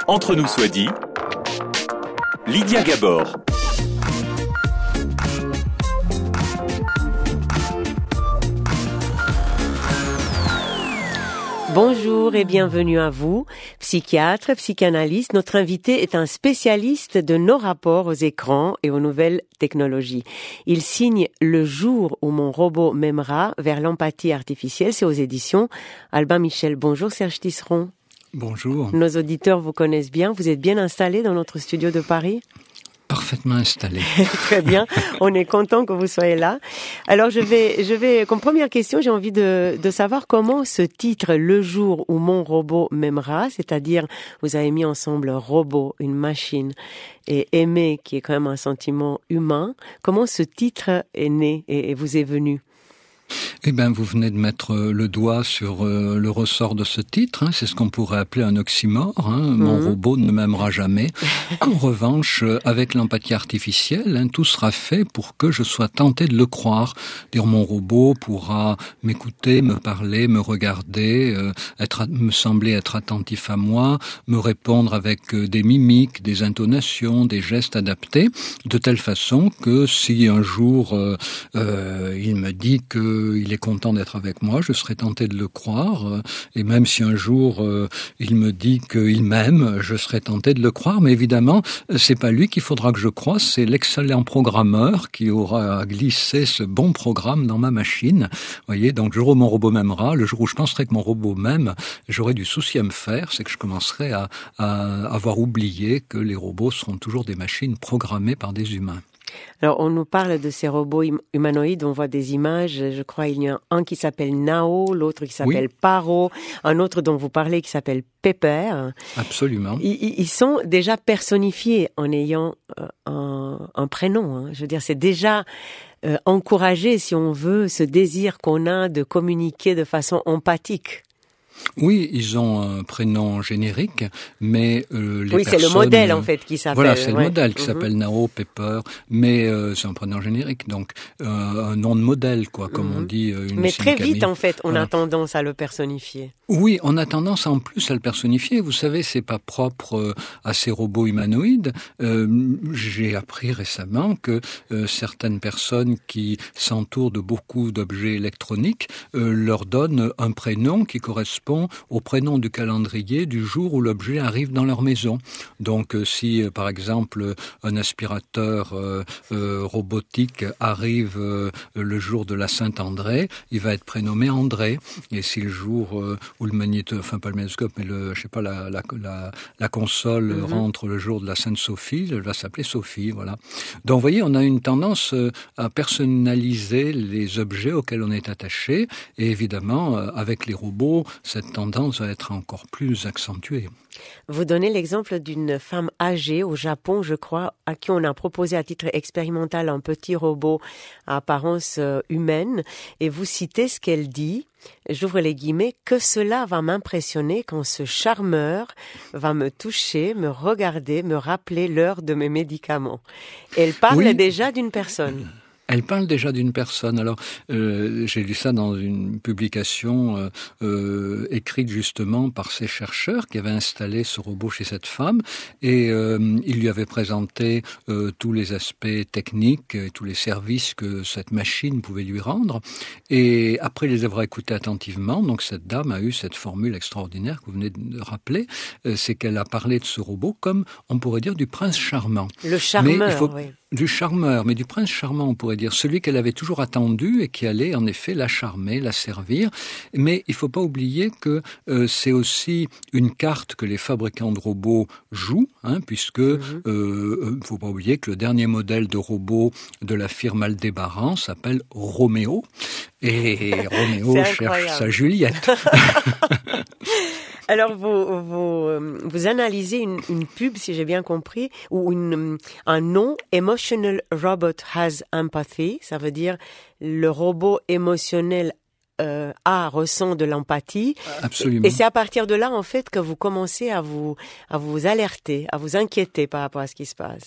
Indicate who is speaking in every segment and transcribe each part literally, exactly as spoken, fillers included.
Speaker 1: Entre nous soit dit, Lydia Gabor.
Speaker 2: Bonjour et bienvenue à vous, psychiatre, psychanalyste. Notre invité est un spécialiste de nos rapports aux écrans et aux nouvelles technologies. Il signe Le jour où mon robot m'aimera vers l'empathie artificielle. C'est aux éditions Albin Michel. Bonjour Serge Tisseron.
Speaker 3: Bonjour.
Speaker 2: Nos auditeurs vous connaissent bien. Vous êtes bien installé dans notre studio de Paris ?
Speaker 3: Parfaitement installé.
Speaker 2: Très bien. On est content que vous soyez là. Alors, je vais, je vais, comme première question, j'ai envie de, de savoir comment ce titre, Le jour où mon robot m'aimera, c'est-à-dire, vous avez mis ensemble robot, une machine, et aimer, qui est quand même un sentiment humain. Comment ce titre est né et, et vous est venu?
Speaker 3: Eh bien, vous venez de mettre le doigt sur euh, le ressort de ce titre. Hein, c'est ce qu'on pourrait appeler un oxymore. Hein, mmh. Mon robot ne m'aimera jamais. En revanche, euh, avec l'empathie artificielle, hein, tout sera fait pour que je sois tenté de le croire. Dire mon robot pourra m'écouter, me parler, me regarder, euh, être, me sembler être attentif à moi, me répondre avec euh, des mimiques, des intonations, des gestes adaptés, de telle façon que si un jour euh, euh, il me dit que il est content d'être avec moi, je serais tenté de le croire, et même si un jour euh, il me dit qu'il m'aime, je serais tenté de le croire, mais évidemment, c'est pas lui qu'il faudra que je croie, c'est l'excellent programmeur qui aura glissé ce bon programme dans ma machine. Vous voyez, donc le jour où mon robot m'aimera, le jour où je penserai que mon robot m'aime, j'aurai du souci à me faire, c'est que je commencerai à, à avoir oublié que les robots seront toujours des machines programmées par des humains.
Speaker 2: Alors, on nous parle de ces robots hum- humanoïdes, on voit des images, je crois il y a un qui s'appelle Nao, l'autre qui s'appelle oui. Paro, un autre dont vous parlez qui s'appelle Pepper.
Speaker 3: Absolument.
Speaker 2: Ils, ils sont déjà personnifiés en ayant euh, un, un prénom. Hein. Je veux dire, c'est déjà euh, encouragé, si on veut, ce désir qu'on a de communiquer de façon empathique.
Speaker 3: Oui, ils ont un prénom générique, mais euh, les
Speaker 2: oui,
Speaker 3: personnes...
Speaker 2: c'est le modèle en fait qui s'appelle.
Speaker 3: Voilà, c'est
Speaker 2: ouais.
Speaker 3: le modèle qui
Speaker 2: mm-hmm.
Speaker 3: s'appelle Nao, Pepper, mais euh, c'est un prénom générique, donc euh, un nom de modèle, quoi, comme mm-hmm. on dit. Euh, une
Speaker 2: mais très
Speaker 3: Camille.
Speaker 2: vite, en fait, on
Speaker 3: voilà.
Speaker 2: a tendance à le personnifier.
Speaker 3: Oui, on a tendance en plus à le personnifier. Vous savez, c'est pas propre euh, à ces robots humanoïdes. Euh, j'ai appris récemment que euh, certaines personnes qui s'entourent de beaucoup d'objets électroniques euh, leur donnent un prénom qui correspond au prénom du calendrier du jour où l'objet arrive dans leur maison. Donc, euh, si euh, par exemple un aspirateur euh, euh, robotique arrive euh, le jour de la Saint-André, il va être prénommé André. Et si le jour euh, où le magnéto, enfin pas le magnétoscope, mais le, je sais pas, la, la, la, la console mm-hmm. rentre le jour de la Sainte-Sophie, elle va s'appeler Sophie, voilà. Donc, vous voyez, on a une tendance euh, à personnaliser les objets auxquels on est attaché, et évidemment, euh, avec les robots, cette tendance va être encore plus accentuée.
Speaker 2: Vous donnez l'exemple d'une femme âgée au Japon, je crois, à qui on a proposé à titre expérimental un petit robot à apparence euh, humaine, et vous citez ce qu'elle dit. J'ouvre les guillemets, que cela va m'impressionner quand ce charmeur va me toucher, me regarder, me rappeler l'heure de mes médicaments. Elle parle
Speaker 3: oui.
Speaker 2: déjà d'une personne.
Speaker 3: Elle parle déjà d'une personne. Alors, euh, j'ai lu ça dans une publication euh, euh, écrite justement par ces chercheurs qui avaient installé ce robot chez cette femme, et euh, ils lui avaient présenté euh, tous les aspects techniques et tous les services que cette machine pouvait lui rendre. Et après les avoir écoutés attentivement, donc cette dame a eu cette formule extraordinaire que vous venez de rappeler, euh, c'est qu'elle a parlé de ce robot comme, on pourrait dire, du prince charmant.
Speaker 2: Le charmeur,
Speaker 3: Mais il faut...
Speaker 2: oui.
Speaker 3: Du charmeur, mais du prince charmant, on pourrait dire, celui qu'elle avait toujours attendu et qui allait en effet la charmer, la servir. Mais il ne faut pas oublier que euh, c'est aussi une carte que les fabricants de robots jouent, hein, puisque il mm-hmm. euh, ne faut pas oublier que le dernier modèle de robot de la firme Aldébaran s'appelle Roméo, et Roméo cherche sa Juliette.
Speaker 2: Alors, vous, vous, vous analysez une, une pub, si j'ai bien compris, ou une, un nom, Emotional Robot Has Empathy, ça veut dire le robot émotionnel euh, a, ressent de l'empathie.
Speaker 3: Absolument.
Speaker 2: Et c'est à partir de là, en fait, que vous commencez à vous, à vous alerter, à vous inquiéter par rapport à ce qui se passe.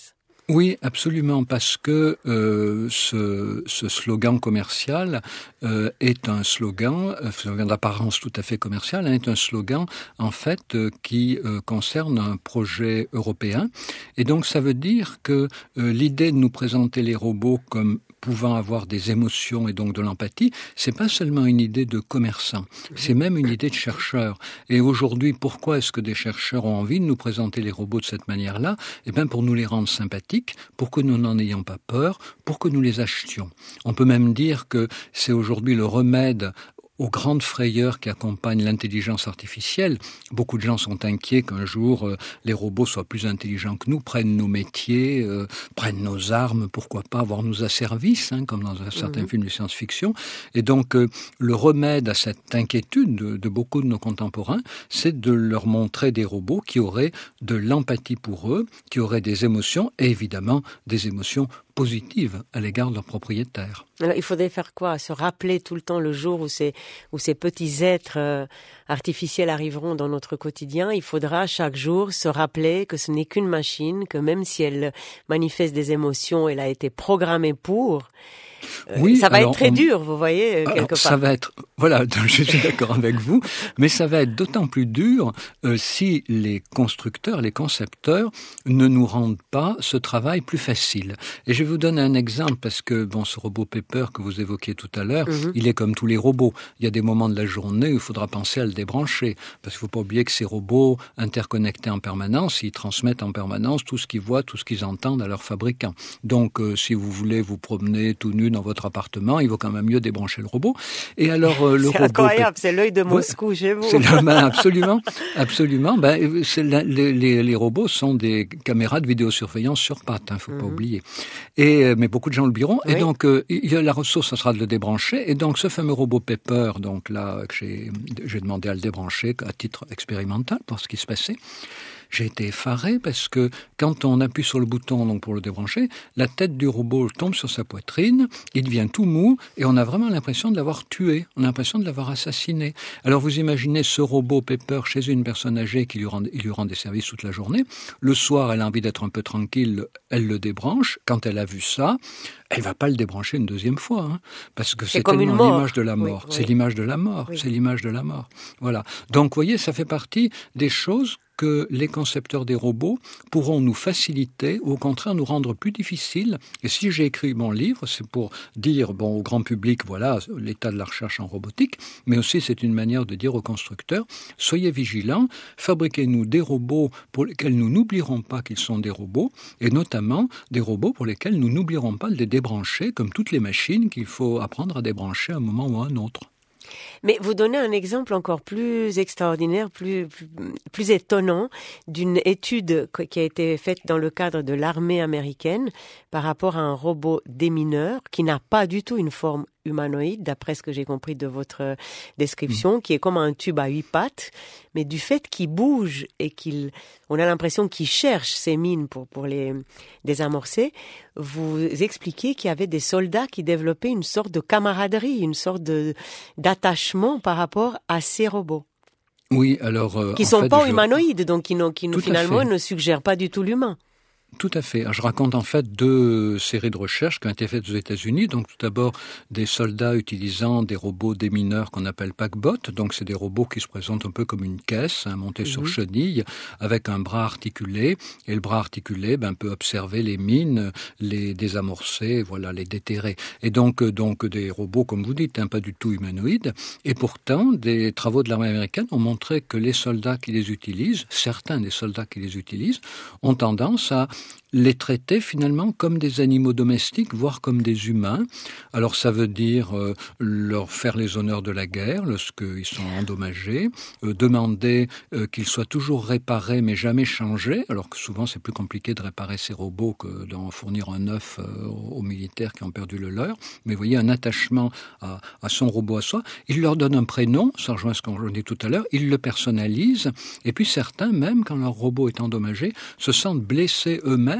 Speaker 3: Oui, absolument, parce que euh, ce, ce slogan commercial euh, est un slogan, un slogan d'apparence tout à fait commercial, hein, est un slogan en fait euh, qui euh, concerne un projet européen. Et donc ça veut dire que euh, l'idée de nous présenter les robots comme pouvant avoir des émotions et donc de l'empathie, c'est pas seulement une idée de commerçant, c'est même une idée de chercheur. Et aujourd'hui, pourquoi est-ce que des chercheurs ont envie de nous présenter les robots de cette manière-là ? Eh bien, pour nous les rendre sympathiques, pour que nous n'en ayons pas peur, pour que nous les achetions. On peut même dire que c'est aujourd'hui le remède aux grandes frayeurs qui accompagnent l'intelligence artificielle. Beaucoup de gens sont inquiets qu'un jour euh, les robots soient plus intelligents que nous, prennent nos métiers, euh, prennent nos armes, pourquoi pas avoir nous à service, hein, comme dans un certain mmh. film de science-fiction. Et donc euh, le remède à cette inquiétude de, de beaucoup de nos contemporains, c'est de leur montrer des robots qui auraient de l'empathie pour eux, qui auraient des émotions et évidemment des émotions positives à l'égard de leurs propriétaires.
Speaker 2: Alors, il faudrait faire quoi ? Se rappeler tout le temps le jour où ces, où ces petits êtres euh, artificiels arriveront dans notre quotidien. Il faudra chaque jour se rappeler que ce n'est qu'une machine, que même si elle manifeste des émotions, elle a été programmée pour. Euh, oui, ça va alors, être très on... dur, vous voyez, quelque alors, part.
Speaker 3: Ça va être, voilà, je suis d'accord avec vous, mais ça va être d'autant plus dur euh, si les constructeurs, les concepteurs ne nous rendent pas ce travail plus facile. Et je vais vous donner un exemple parce que bon, ce robot Pepper que vous évoquiez tout à l'heure, mm-hmm. il est comme tous les robots. Il y a des moments de la journée où il faudra penser à le débrancher, parce qu'il ne faut pas oublier que ces robots interconnectés en permanence, ils transmettent en permanence tout ce qu'ils voient, tout ce qu'ils entendent à leurs fabricants. Donc, euh, si vous voulez vous promener tout nu dans votre appartement, il vaut quand même mieux débrancher le robot. Et alors euh, le
Speaker 2: c'est
Speaker 3: robot,
Speaker 2: incroyable, c'est l'œil de Moscou chez vous.
Speaker 3: C'est le, ben, absolument, absolument. Ben, c'est la, les, les, les robots sont des caméras de vidéosurveillance sur pattes, hein, faut mm-hmm. pas oublier. Et mais beaucoup de gens l'oublieront. Oui. Et donc euh, il y a la ressource, ça sera de le débrancher. Et donc ce fameux robot Pepper, donc là que j'ai, j'ai demandé à le débrancher à titre expérimental pour ce qui se passait. J'ai été effaré parce que quand on appuie sur le bouton donc pour le débrancher, la tête du robot tombe sur sa poitrine, il devient tout mou et on a vraiment l'impression de l'avoir tué, on a l'impression de l'avoir assassiné. Alors vous imaginez ce robot Pepper chez une personne âgée qui lui rend, il lui rend des services toute la journée. Le soir, elle a envie d'être un peu tranquille, elle le débranche. Quand elle a vu ça, elle va pas le débrancher une deuxième fois, hein, parce que c'est, c'est tellement l'image de la mort. Oui, oui. C'est l'image de la mort. Oui. C'est l'image de la mort. Voilà. Donc, vous voyez, ça fait partie des choses que les concepteurs des robots pourront nous faciliter ou au contraire nous rendre plus difficiles. Et si j'ai écrit mon livre, c'est pour dire bon, au grand public, voilà l'état de la recherche en robotique, mais aussi c'est une manière de dire aux constructeurs, soyez vigilants, fabriquez-nous des robots pour lesquels nous n'oublierons pas qu'ils sont des robots, et notamment des robots pour lesquels nous n'oublierons pas de les débrancher, comme toutes les machines qu'il faut apprendre à débrancher à un moment ou à un autre.
Speaker 2: Mais vous donnez un exemple encore plus extraordinaire, plus, plus, plus étonnant d'une étude qui a été faite dans le cadre de l'armée américaine par rapport à un robot démineur qui n'a pas du tout une forme humanoïde, d'après ce que j'ai compris de votre description, mmh. qui est comme un tube à huit pattes, mais du fait qu'il bouge et qu'il, on a l'impression qu'il cherche ses mines pour, pour les désamorcer, vous expliquez qu'il y avait des soldats qui développaient une sorte de camaraderie, une sorte de, d'attachement par rapport à ces robots.
Speaker 3: Oui, alors... Euh,
Speaker 2: qui ne sont fait, pas je... humanoïdes, donc qui, qui nous, finalement ne suggèrent pas du tout l'humain.
Speaker 3: Tout à fait. Je raconte en fait deux séries de recherches qui ont été faites aux États-Unis. Donc tout d'abord des soldats utilisant des robots démineurs qu'on appelle paquebots. Donc c'est des robots qui se présentent un peu comme une caisse, hein, montée mmh. sur chenille, avec un bras articulé. Et le bras articulé ben, peut observer les mines, les désamorcer, voilà, les déterrer. Et donc donc des robots, comme vous dites, hein, pas du tout humanoïdes. Et pourtant, des travaux de l'armée américaine ont montré que les soldats qui les utilisent, certains des soldats qui les utilisent, ont tendance à les traiter finalement comme des animaux domestiques, voire comme des humains. Alors ça veut dire euh, leur faire les honneurs de la guerre lorsqu'ils sont endommagés, euh, demander euh, qu'ils soient toujours réparés mais jamais changés, alors que souvent c'est plus compliqué de réparer ces robots que d'en fournir un neuf euh, aux militaires qui ont perdu le leur. Mais vous voyez, un attachement à, à son robot à soi. Il leur donne un prénom, ça rejoint ce qu'on dit tout à l'heure, ils le personnalisent, et puis certains, même quand leur robot est endommagé, se sentent blessés eux-mêmes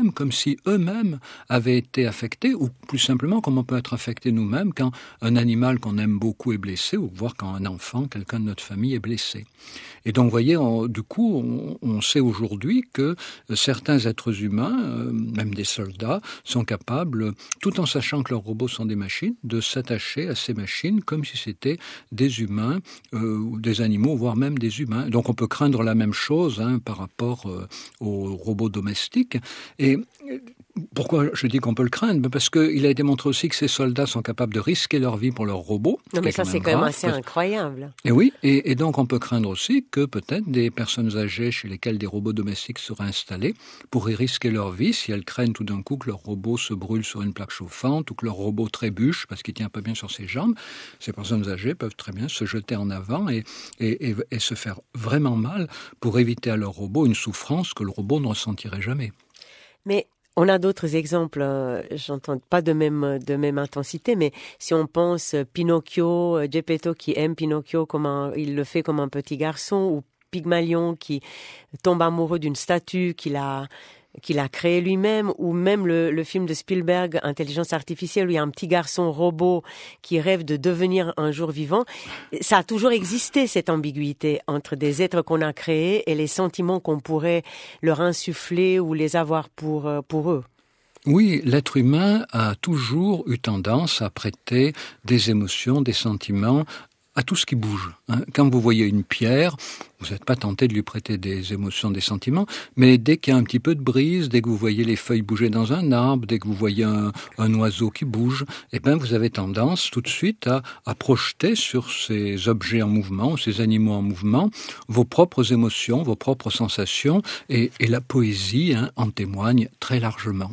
Speaker 3: eux-mêmes, comme si eux-mêmes avaient été affectés, ou plus simplement comme on peut être affecté nous-mêmes quand un animal qu'on aime beaucoup est blessé, ou voire quand un enfant, quelqu'un de notre famille est blessé. Et donc, vous voyez, on, du coup, on, on sait aujourd'hui que certains êtres humains, euh, même des soldats, sont capables, tout en sachant que leurs robots sont des machines, de s'attacher à ces machines comme si c'était des humains, euh, ou des animaux, voire même des humains. Donc, on peut craindre la même chose hein, par rapport euh, aux robots domestiques. Et pourquoi je dis qu'on peut le craindre? Parce qu'il a été montré aussi que ces soldats sont capables de risquer leur vie pour leurs robots.
Speaker 2: Non, mais ça, c'est quand même assez incroyable.
Speaker 3: Et oui, et, et donc on peut craindre aussi que peut-être des personnes âgées chez lesquelles des robots domestiques seraient installés pourraient risquer leur vie si elles craignent tout d'un coup que leur robot se brûle sur une plaque chauffante ou que leur robot trébuche parce qu'il tient pas bien sur ses jambes. Ces personnes âgées peuvent très bien se jeter en avant et, et, et, et se faire vraiment mal pour éviter à leur robot une souffrance que le robot ne ressentirait jamais.
Speaker 2: Mais on a d'autres exemples, euh, j'entends pas de même de même intensité, mais si on pense Pinocchio, euh, Geppetto qui aime Pinocchio comme un, il le fait comme un petit garçon, ou Pygmalion qui tombe amoureux d'une statue qu'il a qu'il a créée lui-même, ou même le, le film de Spielberg, Intelligence artificielle, où il y a un petit garçon robot qui rêve de devenir un jour vivant. Ça a toujours existé, cette ambiguïté entre des êtres qu'on a créés et les sentiments qu'on pourrait leur insuffler ou les avoir pour, pour eux.
Speaker 3: Oui, l'être humain a toujours eu tendance à prêter des émotions, des sentiments à tout ce qui bouge. Quand vous voyez une pierre, vous n'êtes pas tenté de lui prêter des émotions, des sentiments, mais dès qu'il y a un petit peu de brise, dès que vous voyez les feuilles bouger dans un arbre, dès que vous voyez un, un oiseau qui bouge, eh ben vous avez tendance tout de suite à, à projeter sur ces objets en mouvement, ces animaux en mouvement, vos propres émotions, vos propres sensations, et, et la poésie hein, en témoigne très largement.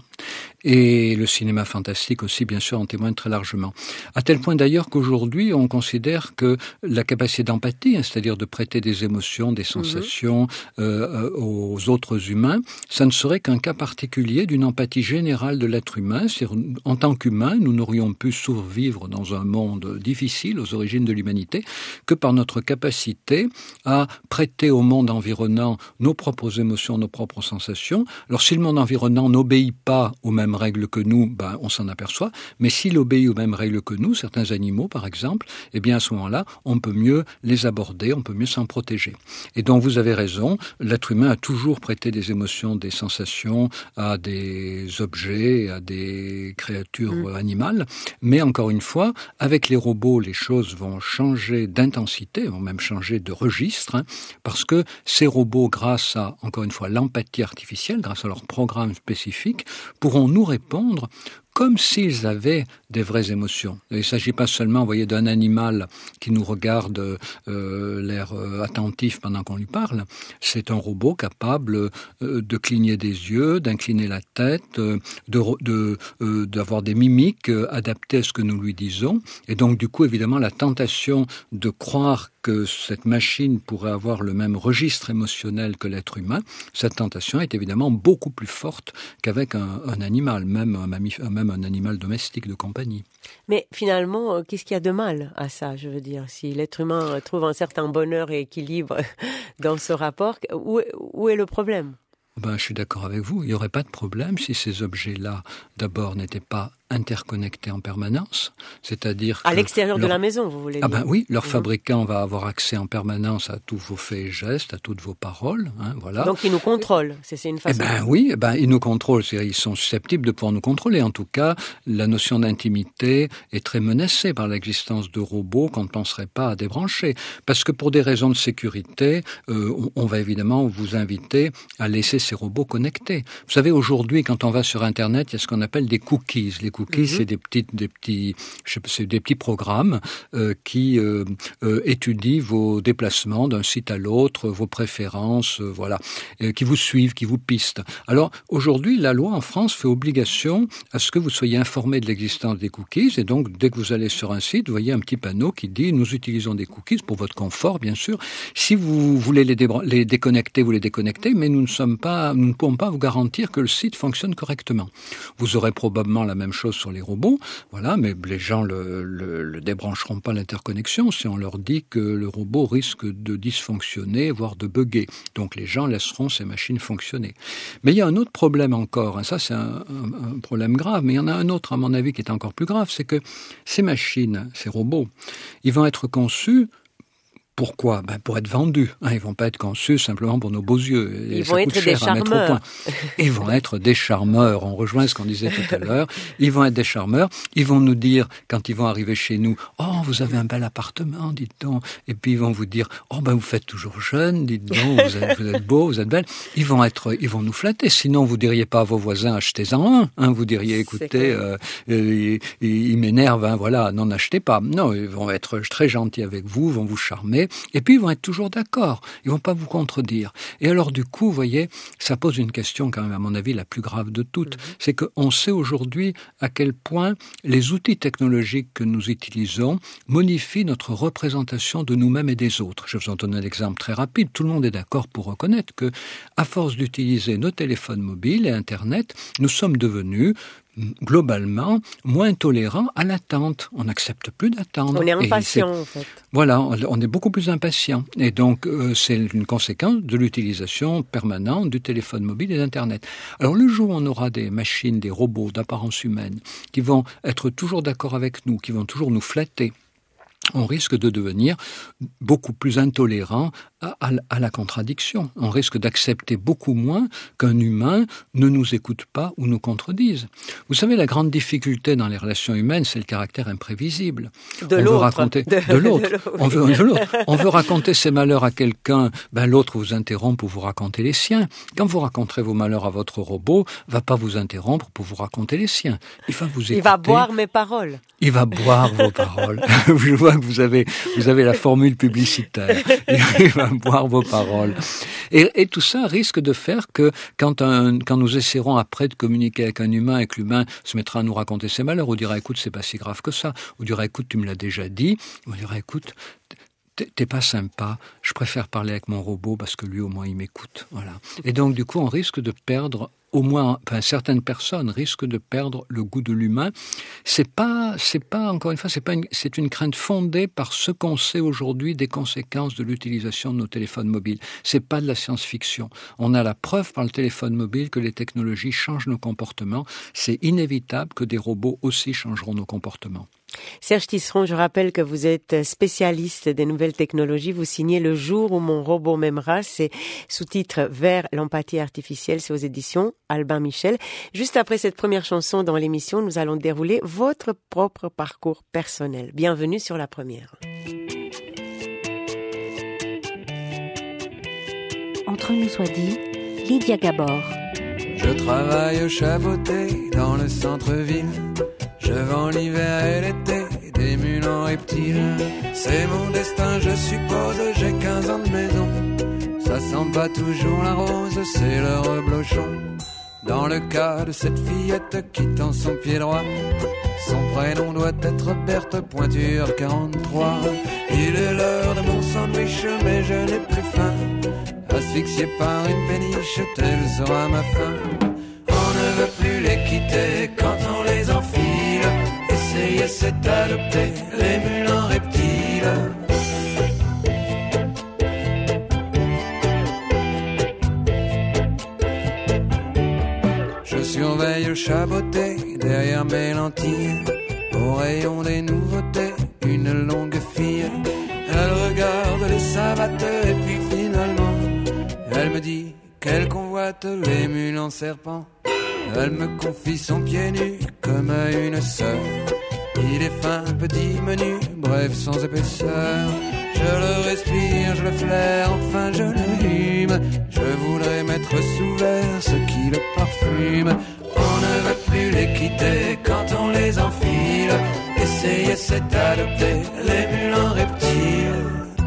Speaker 3: Et le cinéma fantastique aussi, bien sûr, en témoigne très largement. À tel point d'ailleurs qu'aujourd'hui, on considère que la capacité d'empathie, hein, c'est-à-dire de prêter des émotions, des sensations mmh. euh, aux autres humains, ça ne serait qu'un cas particulier d'une empathie générale de l'être humain. C'est-à-dire, en tant qu'humain, nous n'aurions pu survivre dans un monde difficile, aux origines de l'humanité, que par notre capacité à prêter au monde environnant nos propres émotions, nos propres sensations. Alors, si le monde environnant n'obéit pas aux mêmes règles que nous, ben, on s'en aperçoit. Mais s'il obéit aux mêmes règles que nous, certains animaux, par exemple, eh bien, à ce moment-là, on peut mieux les aborder, on peut mieux s'en protéger. Et donc, vous avez raison, l'être humain a toujours prêté des émotions, des sensations à des objets, à des créatures mmh. animales. Mais encore une fois, avec les robots, les choses vont changer d'intensité, vont même changer de registre, hein, parce que ces robots, grâce à, encore une fois, l'empathie artificielle, grâce à leur programme spécifique, pourront nous répondre comme s'ils avaient des vraies émotions. Il ne s'agit pas seulement, vous voyez, d'un animal qui nous regarde euh, l'air euh, attentif pendant qu'on lui parle. C'est un robot capable euh, de cligner des yeux, d'incliner la tête, euh, de, de, euh, d'avoir des mimiques euh, adaptées à ce que nous lui disons. Et donc, du coup, évidemment, la tentation de croire que cette machine pourrait avoir le même registre émotionnel que l'être humain, cette tentation est évidemment beaucoup plus forte qu'avec un, un animal, même un, mammif- même un animal domestique de compagnie.
Speaker 2: Mais finalement, qu'est-ce qu'il y a de mal à ça, je veux dire? Si l'être humain trouve un certain bonheur et équilibre dans ce rapport, où, où est le problème?
Speaker 3: Ben, je suis d'accord avec vous. Il n'y aurait pas de problème si ces objets-là, d'abord, n'étaient pas interconnectés en permanence, c'est-à-dire
Speaker 2: à
Speaker 3: que
Speaker 2: l'extérieur
Speaker 3: leur...
Speaker 2: de la maison, vous voulez dire?
Speaker 3: Ah ben oui, leur mmh. fabricant va avoir accès en permanence à tous vos faits et gestes, à toutes vos paroles, hein, voilà.
Speaker 2: Donc ils nous contrôlent, c'est, c'est une façon.
Speaker 3: Eh ben oui, eh ben ils nous contrôlent, c'est-à-dire ils sont susceptibles de pouvoir nous contrôler. En tout cas, la notion d'intimité est très menacée par l'existence de robots qu'on ne penserait pas à débrancher, parce que pour des raisons de sécurité, euh, on, on va évidemment vous inviter à laisser ces robots connectés. Vous savez, aujourd'hui, quand on va sur Internet, il y a ce qu'on appelle des cookies. Les cookies, mm-hmm. c'est des petits, des petits, je sais pas, c'est des petits programmes euh, qui euh, euh, étudient vos déplacements d'un site à l'autre, vos préférences, euh, voilà, euh, qui vous suivent, qui vous pistent. Alors aujourd'hui, la loi en France fait obligation à ce que vous soyez informé de l'existence des cookies, et donc dès que vous allez sur un site, vous voyez un petit panneau qui dit nous utilisons des cookies pour votre confort, bien sûr. Si vous voulez les, dé- les déconnecter, vous les déconnectez, mais nous ne sommes pas, nous ne pouvons pas vous garantir que le site fonctionne correctement. Vous aurez probablement la même chose choses sur les robots, voilà, mais les gens le, le, le débrancheront pas l'interconnexion si on leur dit que le robot risque de dysfonctionner, voire de bugger. Donc les gens laisseront ces machines fonctionner. Mais il y a un autre problème encore, hein, ça c'est un, un, un problème grave, mais il y en a un autre à mon avis qui est encore plus grave, c'est que ces machines, ces robots, ils vont être conçus. Pourquoi ? Ben pour être vendus. Hein, ils vont pas être conçus simplement pour nos beaux yeux.
Speaker 2: Ils
Speaker 3: Et
Speaker 2: vont
Speaker 3: ça
Speaker 2: être
Speaker 3: coûte
Speaker 2: des
Speaker 3: cher à mettre au
Speaker 2: charmeurs.
Speaker 3: point. Ils vont être des charmeurs. On rejoint ce qu'on disait tout à l'heure. Ils vont être des charmeurs. Ils vont nous dire, quand ils vont arriver chez nous, « Oh, vous avez un bel appartement, dites donc. » Et puis ils vont vous dire, « Oh, ben vous faites toujours jeune, dites donc, vous êtes, vous êtes beau, vous êtes belle. » Ils vont être, ils vont nous flatter. Sinon, vous diriez pas à vos voisins, achetez-en un. Hein, vous diriez, écoutez, euh, il, il, il m'énerve, hein, voilà, n'en achetez pas. Non, ils vont être très gentils avec vous, vont vous charmer. Et puis ils vont être toujours d'accord. Ils vont pas vous contredire. Et alors, du coup, vous voyez, ça pose une question quand même, à mon avis, la plus grave de toutes. Mmh. C'est qu'on sait aujourd'hui à quel point les outils technologiques que nous utilisons modifient notre représentation de nous-mêmes et des autres. Je vais vous en donner un exemple très rapide. Tout le monde est d'accord pour reconnaître que, à force d'utiliser nos téléphones mobiles et Internet, nous sommes devenus globalement moins tolérants à l'attente. On n'accepte plus d'attendre.
Speaker 2: On est impatient, en fait.
Speaker 3: Voilà, on est beaucoup plus impatient. Et donc, euh, c'est une conséquence de l'utilisation permanente du téléphone mobile et d'Internet. Alors, le jour où on aura des machines, des robots d'apparence humaine, qui vont être toujours d'accord avec nous, qui vont toujours nous flatter, on risque de devenir beaucoup plus intolérant à, à, à la contradiction. On risque d'accepter beaucoup moins qu'un humain ne nous écoute pas ou nous contredise. Vous savez, la grande difficulté dans les relations humaines, c'est le caractère imprévisible.
Speaker 2: De
Speaker 3: on
Speaker 2: l'autre.
Speaker 3: Veut raconter, de, de l'autre. De on, veut, de l'autre. On veut raconter ses malheurs à quelqu'un, ben l'autre vous interrompt pour vous raconter les siens. Quand vous raconterez vos malheurs à votre robot, va pas vous interrompre pour vous raconter les siens. Il va vous écouter.
Speaker 2: Il va boire mes paroles.
Speaker 3: Il va boire vos paroles. Je vois que vous avez, vous avez la formule publicitaire. Il va boire vos paroles. Et, et tout ça risque de faire que quand, un, quand nous essaierons après de communiquer avec un humain et que l'humain se mettra à nous raconter ses malheurs, on dira, écoute, c'est pas si grave que ça. On dira, écoute, tu me l'as déjà dit. On dira, écoute, t'es pas sympa, je préfère parler avec mon robot parce que lui, au moins, il m'écoute. Voilà. Et donc, du coup, on risque de perdre au moins, enfin, certaines personnes risquent de perdre le goût de l'humain. C'est pas, c'est pas, encore une fois, c'est pas une, c'est une crainte fondée par ce qu'on sait aujourd'hui des conséquences de l'utilisation de nos téléphones mobiles. C'est pas de la science-fiction. On a la preuve par le téléphone mobile que les technologies changent nos comportements. C'est inévitable que des robots aussi changeront nos comportements.
Speaker 2: Serge Tisseron, je rappelle que vous êtes spécialiste des nouvelles technologies. Vous signez Le jour où mon robot m'aimera. C'est sous-titre Vers l'empathie artificielle. C'est aux éditions Albin Michel. Juste après cette première chanson dans l'émission, nous allons dérouler votre propre parcours personnel. Bienvenue sur la première.
Speaker 4: Entre nous soit dit, Lydia Gabor.
Speaker 5: Je travaille au Chaboté dans le centre-ville. Je vends l'hiver et l'été des mules en reptiles. C'est mon destin, je suppose, j'ai quinze ans de maison. Ça sent pas toujours la rose, c'est le reblochon. Dans le cas de cette fillette qui tend son pied droit, son prénom doit être Berthe Pointure quarante-trois. Il est l'heure de mon sandwich, mais je n'ai plus faim. Asphyxié par une péniche, telle sera ma fin. On ne veut plus les quitter quand on les enfile. Essayer c'est adopter les mules en reptiles. Je surveille le Chaboté derrière mes lentilles. Au rayon des nouveautés, une longue fille. Elle regarde les savates et puis finalement elle me dit qu'elle convoite les mules en serpent. Elle me confie son pied nu comme à une sœur. Il est fin, petit, menu, bref, sans épaisseur. Je le respire, je le flaire, enfin je le hume. Je voudrais mettre sous verre ce qui le parfume. On ne veut plus les quitter quand on les enfile. Essayer c'est adopter les mules en reptiles.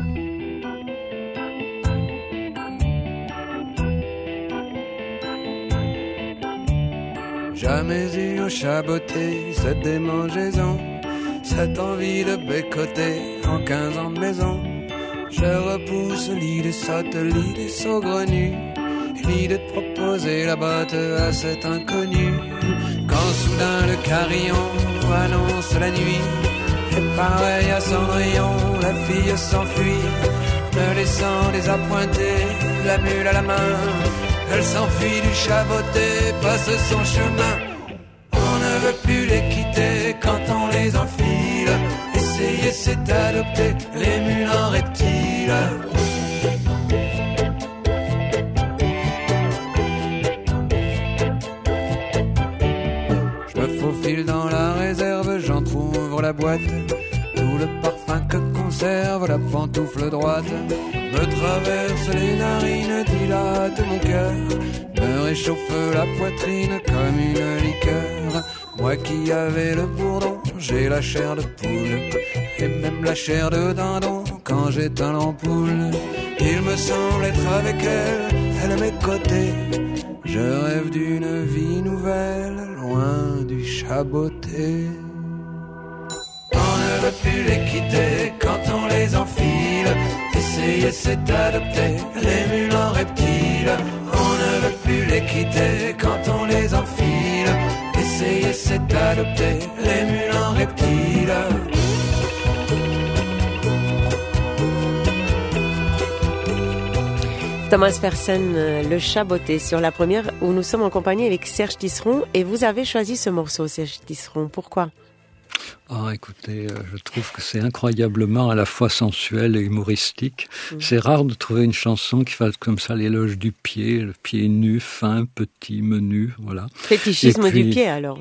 Speaker 5: Jamais eu au Chaboté cette démangeaison, cette envie de bécoter en quinze ans de maison. Je repousse l'idée sotte, l'idée saugrenue, l'idée de proposer la botte à cet inconnu. Quand sous soudain le carillon annonce la nuit. Et pareil à Cendrillon, la fille s'enfuit, me laissant désappointé, la mule à la main. Elle s'enfuit du chaboté, passe son chemin. On ne veut plus les quitter quand on les enfile. Essayer c'est adopter les mules en reptiles. Je me faufile dans la réserve, j'entrouvre la boîte. Tout le parfum que conserve la pantoufle droite me traverse les narines, dilate mon cœur, me réchauffe la poitrine comme une liqueur. Moi qui avais le bourdon, j'ai la chair de poule, et même la chair de dindon quand j'éteins l'ampoule. Il me semble être avec elle, elle à mes côtés. Je rêve d'une vie nouvelle, loin du chaboté. On ne veut plus les quitter quand on les enfile. Essayer c'est adopter les mules en reptiles. On ne veut plus les quitter quand on les enfile. Essayer c'est adopter les mules en reptiles.
Speaker 2: Thomas Fersen, le chaboté, sur la première où nous sommes en compagnie avec Serge Tisseron. Et vous avez choisi ce morceau, Serge Tisseron. Pourquoi ?
Speaker 3: Ah, écoutez, je trouve que c'est incroyablement à la fois sensuel et humoristique. Mmh. C'est rare de trouver une chanson qui fasse comme ça l'éloge du pied, le pied nu, fin, petit, menu, voilà.
Speaker 2: Fétichisme puis... du pied, alors.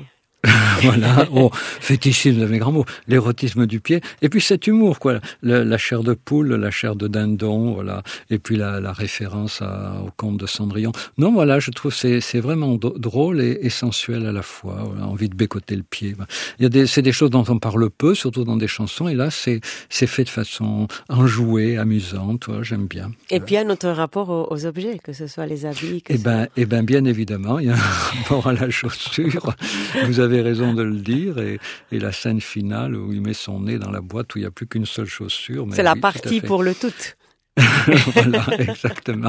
Speaker 3: Voilà, oh, fétichisme de mes grands mots, l'érotisme du pied, et puis cet humour, quoi, la, la chair de poule, la chair de dindon, voilà, et puis la, la référence à, au conte de Cendrillon. Non, voilà, je trouve c'est c'est vraiment drôle et, et sensuel à la fois. Voilà, envie de bécoter le pied. Il y a des, c'est des choses dont on parle peu, surtout dans des chansons, et là c'est c'est fait de façon enjouée, amusante. Voilà, j'aime bien.
Speaker 2: Et puis il y a notre rapport aux, aux objets, que ce soit les habits. Que
Speaker 3: eh ben, eh ben, bien évidemment, il y a un rapport à la chaussure. Vous avez raison de le dire, et, et la scène finale où il met son nez dans la boîte où il n'y a plus qu'une seule chaussure. Mais
Speaker 2: c'est la
Speaker 3: oui,
Speaker 2: partie pour le tout.
Speaker 3: Voilà, exactement.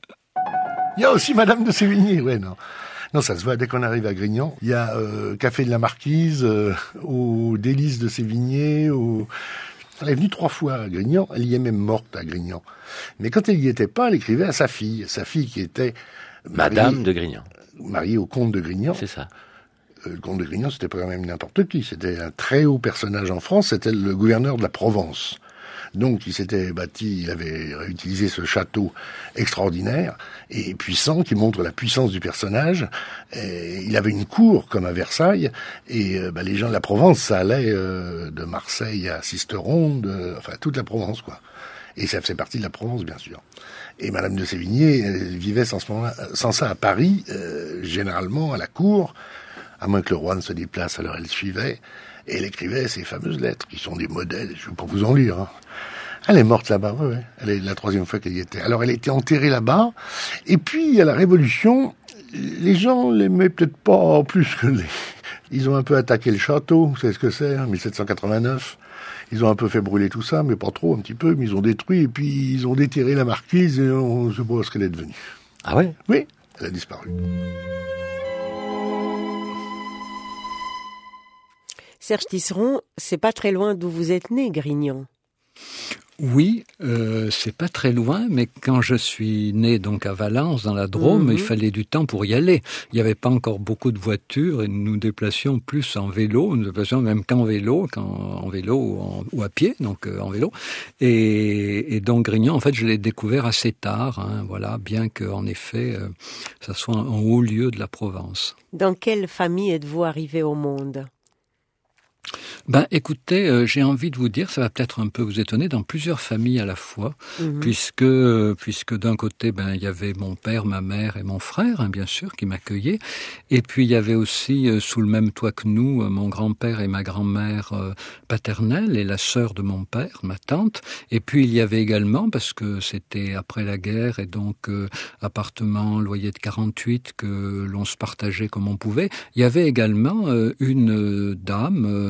Speaker 6: Il y a aussi Madame de Sévigné, ouais, non. Non, ça se voit dès qu'on arrive à Grignan. Il y a euh, Café de la Marquise, euh, aux Délices de Sévigné, au... Elle est venue trois fois à Grignan, elle y est même morte à Grignan. Mais quand elle y était pas, elle écrivait à sa fille, sa fille qui était...
Speaker 1: Madame
Speaker 6: mariée,
Speaker 1: de Grignan.
Speaker 6: Mariée au comte de Grignan.
Speaker 1: C'est ça.
Speaker 6: Le comte de Grignan, c'était pas quand même n'importe qui. C'était un très haut personnage en France. C'était le gouverneur de la Provence. Donc, il s'était bâti, il avait réutilisé ce château extraordinaire et puissant, qui montre la puissance du personnage. Et il avait une cour, comme à Versailles, et bah, les gens de la Provence, ça allait euh, de Marseille à Sisteron, de, enfin, toute la Provence, quoi. Et ça faisait partie de la Provence, bien sûr. Et Madame de Sévigné elle vivait sans, ce moment-là, sans ça à Paris, euh, généralement à la cour, à moins que le roi ne se déplace, alors elle suivait, et elle écrivait ces fameuses lettres, qui sont des modèles, je ne vais pas vous en lire. Hein. Elle est morte là-bas, ouais, ouais. Elle est la troisième fois qu'elle y était. Alors elle a été enterrée là-bas, et puis à la Révolution, les gens l'aimaient peut-être pas plus que les... Ils ont un peu attaqué le château, vous savez ce que c'est, hein, mille sept cent quatre-vingt-neuf. Ils ont un peu fait brûler tout ça, mais pas trop, un petit peu, mais ils ont détruit, et puis ils ont déterré la marquise, et on ne sait pas ce qu'elle est devenue.
Speaker 1: Ah ouais ?
Speaker 6: Oui, elle a disparu.
Speaker 2: Serge Tisseron, c'est pas très loin d'où vous êtes né, Grignan.
Speaker 3: Oui, euh, c'est pas très loin, mais quand je suis né donc à Valence, dans la Drôme, mmh. il fallait du temps pour y aller. Il n'y avait pas encore beaucoup de voitures et nous nous déplacions plus en vélo, nous nous déplacions même qu'en vélo, qu'en en vélo ou, en, ou à pied, donc euh, en vélo. Et, et donc Grignan, en fait, je l'ai découvert assez tard, hein, voilà, bien qu'en effet, euh, ça soit un, un haut lieu de la Provence.
Speaker 2: Dans quelle famille êtes-vous arrivé au monde ?
Speaker 3: Ben, écoutez, euh, j'ai envie de vous dire, ça va peut-être un peu vous étonner, dans plusieurs familles à la fois, mmh. puisque euh, puisque d'un côté, ben il y avait mon père, ma mère et mon frère, hein, bien sûr, qui m'accueillaient, et puis il y avait aussi euh, sous le même toit que nous, euh, mon grand-père et ma grand-mère euh, paternelle et la sœur de mon père, ma tante, et puis il y avait également, parce que c'était après la guerre et donc euh, appartement, loyer de quarante-huit que l'on se partageait comme on pouvait, il y avait également euh, une euh, dame. Euh,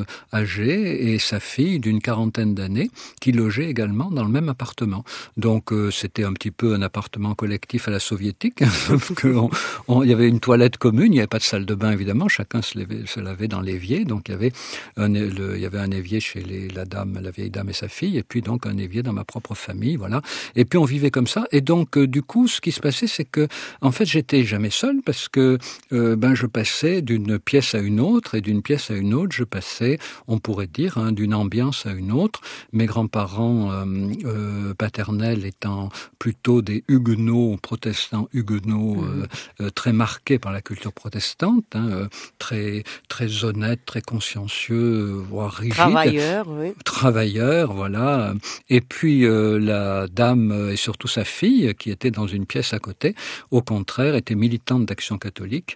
Speaker 3: âgé et sa fille d'une quarantaine d'années qui logeaient également dans le même appartement. Donc euh, c'était un petit peu un appartement collectif à la soviétique, sauf qu'il y avait une toilette commune, il n'y avait pas de salle de bain évidemment, chacun se, lavait, se lavait dans l'évier, donc il y avait un, le, il y avait un évier chez les, la dame, la vieille dame et sa fille, et puis donc un évier dans ma propre famille, voilà. Et puis on vivait comme ça, et donc euh, du coup ce qui se passait c'est que en fait j'étais jamais seul parce que euh, ben je passais d'une pièce à une autre, et d'une pièce à une autre je passais, on pourrait dire, hein, d'une ambiance à une autre. Mes grands-parents euh, euh, paternels étant plutôt des huguenots, protestants huguenots, mmh. euh, euh, très marqués par la culture protestante, hein, euh, très très honnêtes, très consciencieux, voire rigides.
Speaker 2: Travailleurs, oui.
Speaker 3: Travailleurs, voilà. Et puis euh, la dame et surtout sa fille, qui était dans une pièce à côté, au contraire, était militante d'Action catholique,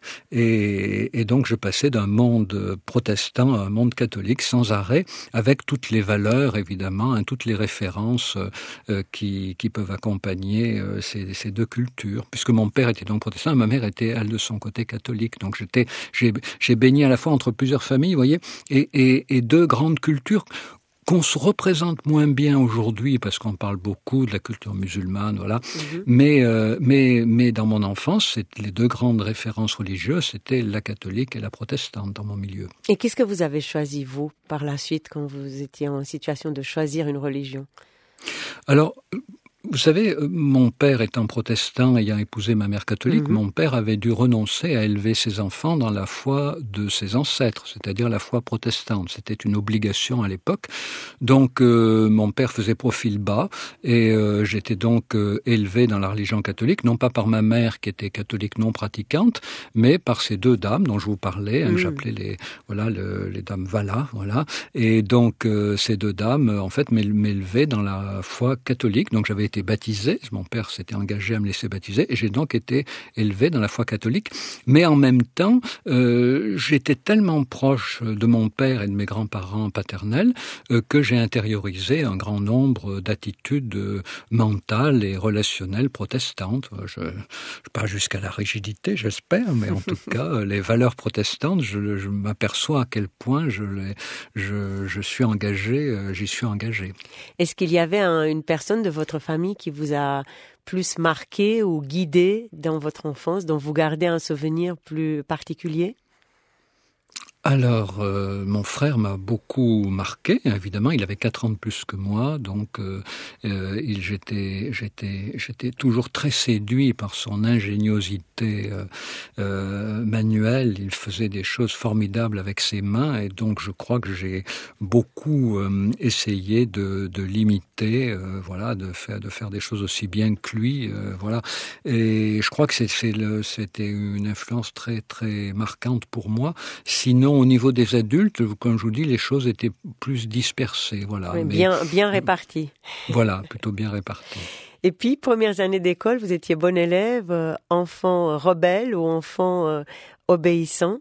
Speaker 3: et, et donc je passais d'un monde protestant à un monde catholique sans arrêt, avec toutes les valeurs évidemment, hein, toutes les références euh, qui, qui peuvent accompagner euh, ces, ces deux cultures, puisque mon père était donc protestant et ma mère était elle de son côté catholique, donc j'étais j'ai, j'ai baigné à la fois entre plusieurs familles, vous voyez, et, et, et deux grandes cultures qu'on se représente moins bien aujourd'hui parce qu'on parle beaucoup de la culture musulmane, voilà. Mm-hmm. Mais euh, mais mais dans mon enfance, c'est les deux grandes références religieuses, c'était la catholique et la protestante dans mon milieu.
Speaker 2: Et qu'est-ce que vous avez choisi vous par la suite quand vous étiez en situation de choisir une religion?
Speaker 3: Alors, vous savez, mon père étant protestant, ayant épousé ma mère catholique, mmh. mon père avait dû renoncer à élever ses enfants dans la foi de ses ancêtres, c'est-à-dire la foi protestante. C'était une obligation à l'époque. Donc, euh, mon père faisait profil bas et euh, j'étais donc euh, élevé dans la religion catholique, non pas par ma mère qui était catholique non pratiquante, mais par ces deux dames dont je vous parlais, hein, mmh. j'appelais les voilà le, les dames Vala, voilà. Et donc euh, ces deux dames, en fait, m'élevaient dans la foi catholique. Donc j'avais été baptisé, mon père s'était engagé à me laisser baptiser, et j'ai donc été élevé dans la foi catholique. Mais en même temps, euh, j'étais tellement proche de mon père et de mes grands-parents paternels euh, que j'ai intériorisé un grand nombre d'attitudes euh, mentales et relationnelles protestantes. Je, je pas jusqu'à la rigidité, j'espère, mais en tout cas, les valeurs protestantes, je, je m'aperçois à quel point je, les, je, je suis engagé, euh, j'y suis engagé.
Speaker 2: Est-ce qu'il y avait un, une personne de votre famille qui vous a plus marqué ou guidé dans votre enfance, dont vous gardez un souvenir plus particulier?
Speaker 3: Alors, euh, mon frère m'a beaucoup marqué, évidemment, il avait quatre ans de plus que moi, donc euh, euh, il, j'étais, j'étais, j'étais toujours très séduit par son ingéniosité euh, euh, manuelle, il faisait des choses formidables avec ses mains, et donc je crois que j'ai beaucoup euh, essayé de, de l'imiter, euh, voilà, de faire, de faire des choses aussi bien que lui, euh, voilà, et je crois que c'est, c'est le, c'était une influence très, très marquante pour moi, sinon au niveau des adultes, comme je vous dis, les choses étaient plus dispersées, voilà.
Speaker 2: Oui,
Speaker 3: mais,
Speaker 2: bien, bien réparties.
Speaker 3: Voilà, plutôt bien réparties.
Speaker 2: Et puis, premières années d'école, vous étiez bon élève, euh, enfant rebelle ou enfant euh, obéissant?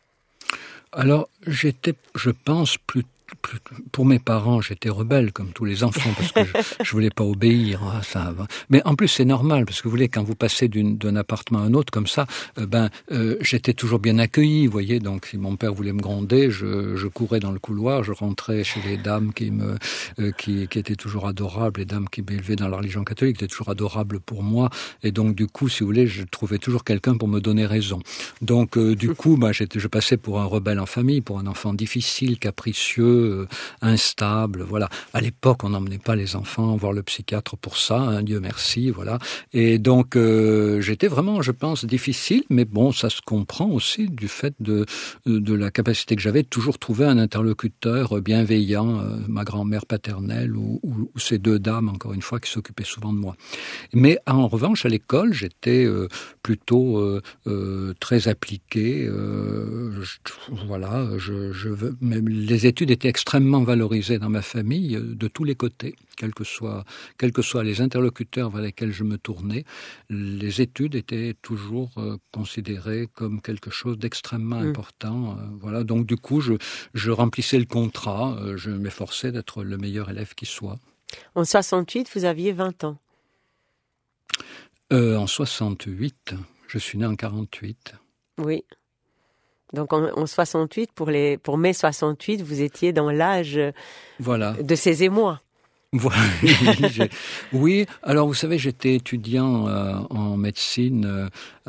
Speaker 3: Alors, j'étais, je pense, plutôt pour mes parents, j'étais rebelle comme tous les enfants parce que je, je voulais pas obéir. Hein, ça. Mais en plus, c'est normal parce que vous voulez quand vous passez d'une, d'un appartement à un autre comme ça, euh, ben euh, j'étais toujours bien accueilli, vous voyez. Donc, si mon père voulait me gronder, je, je courais dans le couloir, je rentrais chez les dames qui me, euh, qui, qui étaient toujours adorables, les dames qui m'élevaient dans la religion catholique étaient toujours adorables pour moi. Et donc, du coup, si vous voulez, je trouvais toujours quelqu'un pour me donner raison. Donc, euh, du coup, ben, j'étais, je passais pour un rebelle en famille, pour un enfant difficile, capricieux. Euh, instable, voilà. À l'époque, on n'emmenait pas les enfants voir le psychiatre pour ça, hein, Dieu merci, voilà. Et donc, euh, j'étais vraiment, je pense, difficile, mais bon, ça se comprend aussi du fait de de la capacité que j'avais de toujours trouver un interlocuteur bienveillant, euh, ma grand-mère paternelle ou, ou, ou ces deux dames, encore une fois, qui s'occupaient souvent de moi. Mais en revanche, à l'école, j'étais euh, plutôt euh, euh, très appliqué, euh, je, voilà, je, je veux, même les études étaient extrêmement valorisées dans ma famille de tous les côtés, quels que soient, quels que soient les interlocuteurs vers lesquels je me tournais, les études étaient toujours euh, considérées comme quelque chose d'extrêmement mmh. important. Euh, voilà, donc du coup, je, je remplissais le contrat, euh, je m'efforçais d'être le meilleur élève qui soit.
Speaker 2: En soixante-huit, vous aviez vingt ans.
Speaker 3: Euh, en soixante-huit, je suis né en quarante-huit.
Speaker 2: Oui. Donc en, en soixante-huit, pour, les, pour mai soixante-huit, vous étiez dans l'âge
Speaker 3: voilà.
Speaker 2: de ces émois.
Speaker 3: Voilà. Oui, alors vous savez, j'étais étudiant euh, en médecine euh,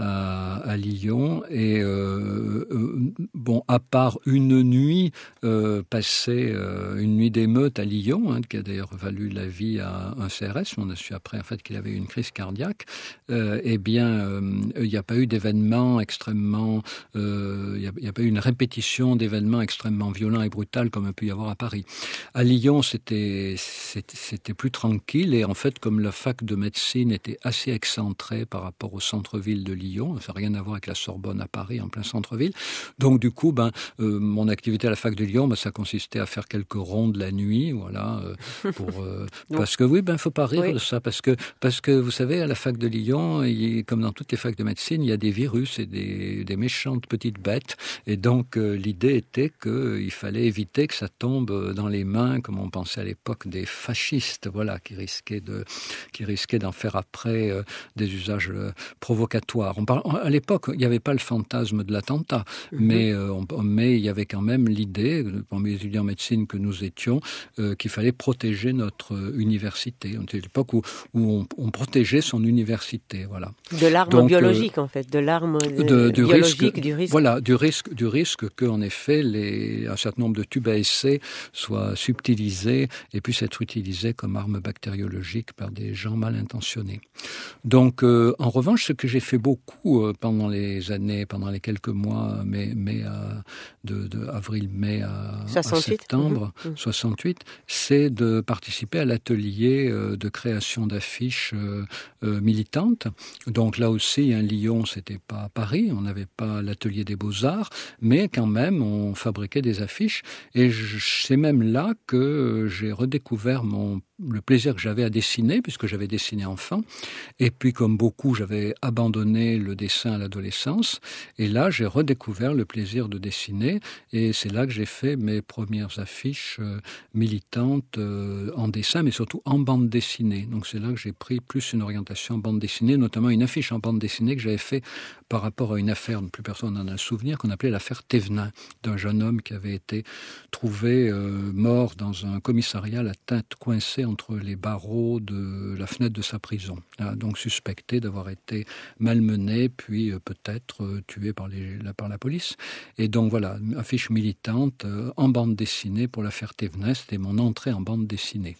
Speaker 3: à, à Lyon et euh, euh, bon, à part une nuit euh, passée, euh, une nuit d'émeute à Lyon, hein, qui a d'ailleurs valu la vie à un C R S, on a su après en fait qu'il avait eu une crise cardiaque. Euh, eh bien, euh, il n'y a pas eu d'événements extrêmement, euh, il n'y a, a pas eu une répétition d'événements extrêmement violents et brutaux comme il peut y avoir à Paris. À Lyon, c'était, c'était C'était plus tranquille et en fait, comme la fac de médecine était assez excentrée par rapport au centre-ville de Lyon, ça n'a rien à voir avec la Sorbonne à Paris, en plein centre-ville. Donc du coup, ben, euh, mon activité à la fac de Lyon, ben, ça consistait à faire quelques rondes la nuit, voilà, euh, pour euh, parce que oui, ben, faut pas rire oui. de ça, parce que parce que vous savez, à la fac de Lyon, il, comme dans toutes les facs de médecine, il y a des virus et des, des méchantes petites bêtes, et donc euh, l'idée était que euh, il fallait éviter que ça tombe dans les mains, comme on pensait à l'époque, des fascistes, voilà, qui risquaient de, qui risquaient d'en faire après euh, des usages euh, provocatoires. On parle, à l'époque, il n'y avait pas le fantasme de l'attentat, mmh. mais euh, on, mais il y avait quand même l'idée, parmi les étudiants en médecine que nous étions, euh, qu'il fallait protéger notre université. On était à l'époque où, où on, on protégeait son université, voilà.
Speaker 2: De l'arme Donc, biologique, euh, en fait, de l'arme de, de, du biologique,
Speaker 3: risque,
Speaker 2: du risque.
Speaker 3: Voilà, du risque, du risque que, en effet, les, un certain nombre de tubes à essai soient subtilisés et puissent être utilisés comme armes bactériologiques par des gens mal intentionnés. Donc, euh, en revanche, ce que j'ai fait beaucoup euh, pendant les années, pendant les quelques mois, mai, mai à, de, de avril-mai à, à septembre mmh. soixante-huit, c'est de participer à l'atelier euh, de création d'affiches euh, euh, militantes. Donc là aussi, hein, Lyon, c'était pas Paris, on n'avait pas l'atelier des Beaux-Arts, mais quand même, on fabriquait des affiches. Et je, c'est même là que j'ai redécouvert mon le plaisir que j'avais à dessiner, puisque j'avais dessiné enfant. Et puis, comme beaucoup, j'avais abandonné le dessin à l'adolescence. Et là, j'ai redécouvert le plaisir de dessiner. Et c'est là que j'ai fait mes premières affiches euh, militantes euh, en dessin, mais surtout en bande dessinée. Donc, c'est là que j'ai pris plus une orientation en bande dessinée, notamment une affiche en bande dessinée que j'avais fait par rapport à une affaire, plus personne n'en a le souvenir, qu'on appelait l'affaire Thévenin, d'un jeune homme qui avait été trouvé euh, mort dans un commissariat, la tête coincée entre les barreaux de la fenêtre de sa prison. Ah, donc suspecté d'avoir été malmené, puis euh, peut-être euh, tué par, les, la, par la police. Et donc voilà, une affiche militante euh, en bande dessinée pour l'affaire Thévenin. C'était mon entrée en bande dessinée.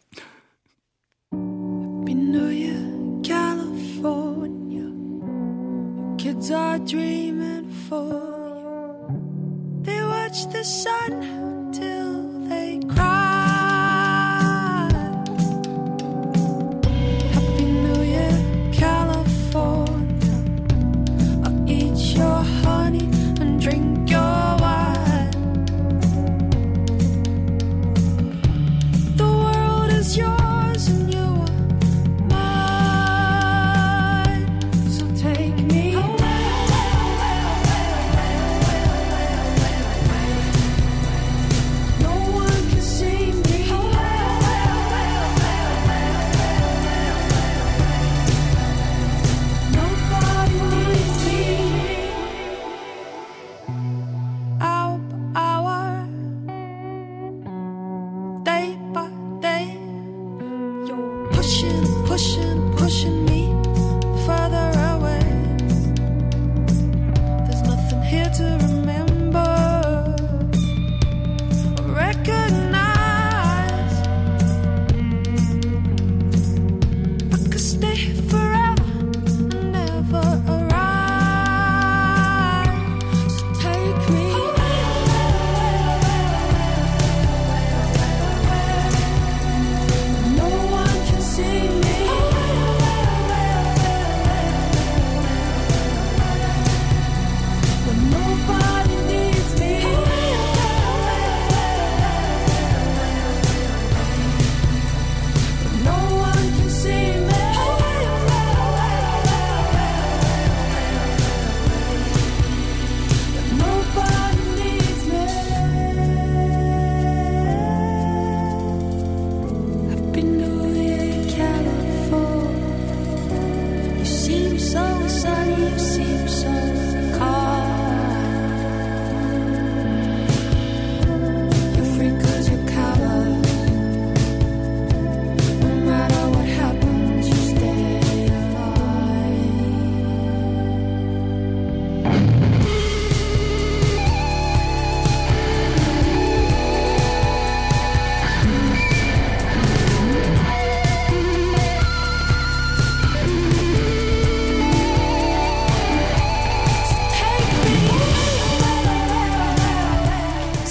Speaker 7: Happy New Year, California. Kids are dreaming for you. They watch the sun until they cry. Your honey and drink your wine. The world is yours and you are mine. So take me away, away, away, away, away, away. No one can see me. Away, away, away, away, away, away. Nobody needs me. Pushing, pushing me further away. There's nothing here to remember or recognize. I could stay here forever and never arrive. So take me away, away, away, away, away, away. No one can see me. So sunny, you seem so calm.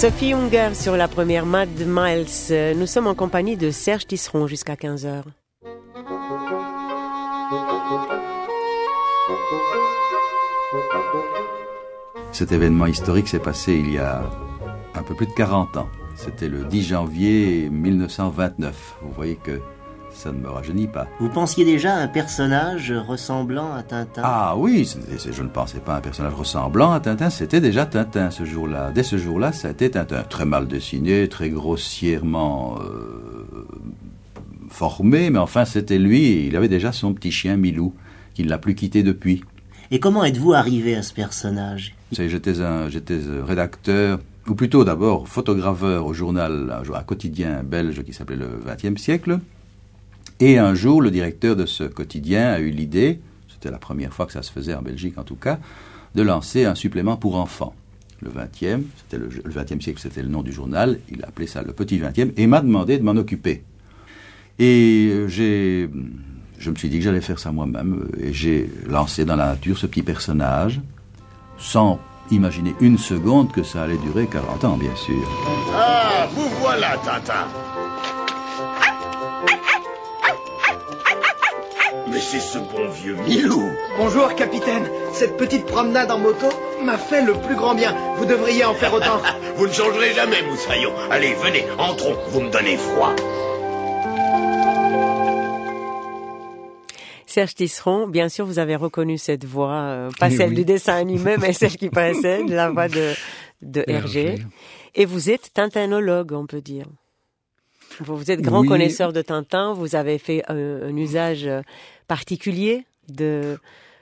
Speaker 2: Sophie Hunger sur la première Mad Miles. Nous sommes en compagnie de Serge Tisseron jusqu'à quinze heures.
Speaker 8: Cet événement historique s'est passé il y a un peu plus de quarante ans. C'était le dix janvier mille neuf cent vingt-neuf. Vous voyez que ça ne me rajeunit pas.
Speaker 9: Vous pensiez déjà à un personnage ressemblant à Tintin?
Speaker 8: Ah oui, c'est- c'est- je ne pensais pas à un personnage ressemblant à Tintin, c'était déjà Tintin ce jour-là. Dès ce jour-là, ça a été Tintin. Très mal dessiné, très grossièrement euh, formé, mais enfin c'était lui, il avait déjà son petit chien Milou, qui ne l'a plus quitté depuis.
Speaker 9: Et comment êtes-vous arrivé à ce personnage?
Speaker 8: Vous savez, j'étais un, j'étais rédacteur, ou plutôt d'abord photograveur au journal, un, un quotidien belge qui s'appelait le vingtième siècle. Et un jour, le directeur de ce quotidien a eu l'idée, c'était la première fois que ça se faisait en Belgique en tout cas, de lancer un supplément pour enfants. Le vingtième, c'était le, le vingtième siècle, c'était le nom du journal, il a appelé ça le petit vingtième, et m'a demandé de m'en occuper. Et j'ai, je me suis dit que j'allais faire ça moi-même, et j'ai lancé dans la nature ce petit personnage, sans imaginer une seconde que ça allait durer quarante ans, bien sûr.
Speaker 10: Ah, vous voilà, Tintin. Mais c'est ce bon vieux Milou.
Speaker 11: Bonjour, capitaine. Cette petite promenade en moto m'a fait le plus grand bien. Vous devriez en faire autant.
Speaker 10: Vous ne changerez jamais, Moussaillon. Allez, venez, entrons, vous me donnez froid.
Speaker 2: Serge Tisseron, bien sûr, vous avez reconnu cette voix, euh, pas
Speaker 3: Eh
Speaker 2: celle
Speaker 3: oui.
Speaker 2: du dessin animé, mais celle qui précède, la voix de, de Hergé.
Speaker 3: Hergé.
Speaker 2: Et vous êtes tintinologue, on peut dire. Vous, vous êtes grand
Speaker 3: Oui.
Speaker 2: connaisseur de Tintin, vous avez fait un, un usage euh, particulier de,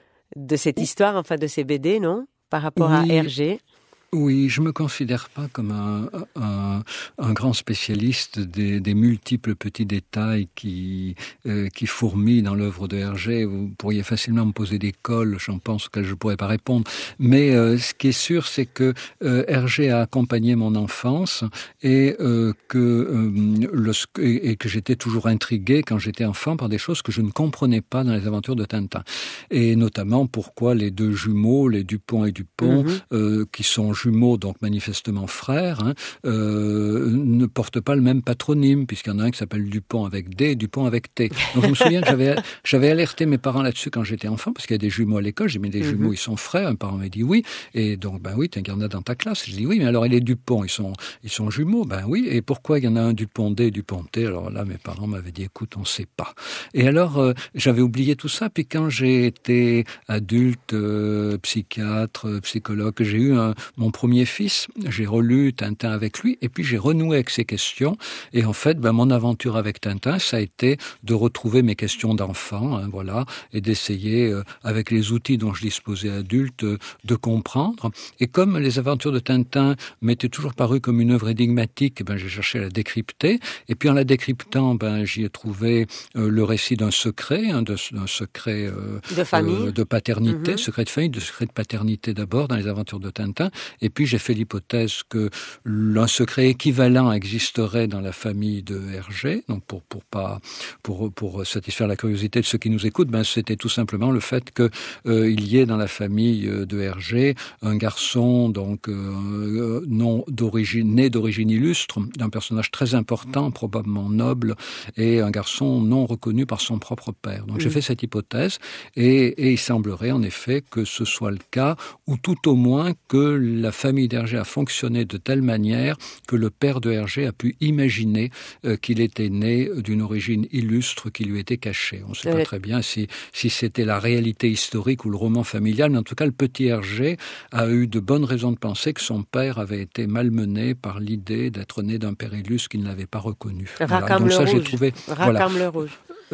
Speaker 2: de cette histoire, enfin de ces B D, non? Par rapport à
Speaker 3: Oui.
Speaker 2: Hergé.
Speaker 3: Oui, je me considère pas comme un, un, un grand spécialiste des, des multiples petits détails qui, euh, qui fourmillent dans l'œuvre de Hergé. Vous pourriez facilement me poser des cols, j'en pense auxquels je pourrais pas répondre. Mais euh, ce qui est sûr, c'est que euh, Hergé a accompagné mon enfance et euh, que euh, le, et, et que j'étais toujours intrigué quand j'étais enfant par des choses que je ne comprenais pas dans les aventures de Tintin. Et notamment pourquoi les deux jumeaux, les Dupont et Dupont,
Speaker 2: Mhm.
Speaker 3: euh, qui sont jumeaux, donc manifestement frères, hein, euh, ne portent pas le même patronyme, puisqu'il y en a un qui s'appelle Dupont avec D et Dupont avec T. Donc je me souviens que j'avais, j'avais alerté mes parents là-dessus quand j'étais enfant, parce qu'il y a des jumeaux à l'école. J'ai dit, mais les
Speaker 2: Mhm.
Speaker 3: jumeaux, ils sont frères. Un parent m'a dit oui. Et donc, ben oui, il y en a dans ta classe. Je dis oui, mais alors, et les Dupont, ils sont, ils sont jumeaux? Ben oui. Et pourquoi il y en a un Dupont D et Dupont T? Alors là, mes parents m'avaient dit, écoute, on sait pas. Et alors, euh, j'avais oublié tout ça. Puis quand j'ai été adulte, euh, psychiatre, euh, psychologue, que j'ai eu un, mon premier fils, j'ai relu Tintin avec lui, et puis j'ai renoué avec ces questions. Et en fait, ben, mon aventure avec Tintin, ça a été de retrouver mes questions d'enfant, hein, voilà, et d'essayer, euh, avec les outils dont je disposais adulte, euh, de comprendre. Et comme les aventures de Tintin m'étaient toujours parues comme une œuvre énigmatique, ben, j'ai cherché à la décrypter. Et puis en la décryptant, ben, j'y ai trouvé euh, le récit d'un secret, hein, de- d'un secret euh,
Speaker 2: De famille.
Speaker 3: euh, de paternité,
Speaker 2: Mhm.
Speaker 3: secret de famille, de secret de paternité d'abord dans les aventures de Tintin. Et puis j'ai fait l'hypothèse que un secret équivalent existerait dans la famille de Hergé. Donc pour pour pas pour pour satisfaire la curiosité de ceux qui nous écoutent, ben c'était tout simplement le fait que euh, il y ait dans la famille euh, de Hergé un garçon donc euh, non d'origine né d'origine illustre, d'un personnage très important, probablement noble, et un garçon non reconnu par son propre père. Donc
Speaker 2: Mhm.
Speaker 3: j'ai fait cette hypothèse, et, et il semblerait en effet que ce soit le cas, ou tout au moins que la famille d'Hergé a fonctionné de telle manière que le père de Hergé a pu imaginer euh, qu'il était né d'une origine illustre qui lui était cachée. On ne sait
Speaker 2: Ouais.
Speaker 3: pas très bien si, si c'était la réalité historique ou le roman familial, mais en tout cas le petit Hergé a eu de bonnes raisons de penser que son père avait été malmené par l'idée d'être né d'un père illustre qu'il n'avait pas reconnu. Voilà.
Speaker 2: Racame
Speaker 3: Donc
Speaker 2: le
Speaker 3: ça, j'ai
Speaker 2: rouge.
Speaker 3: trouvé.
Speaker 2: Racame
Speaker 3: Voilà.
Speaker 2: le rouge.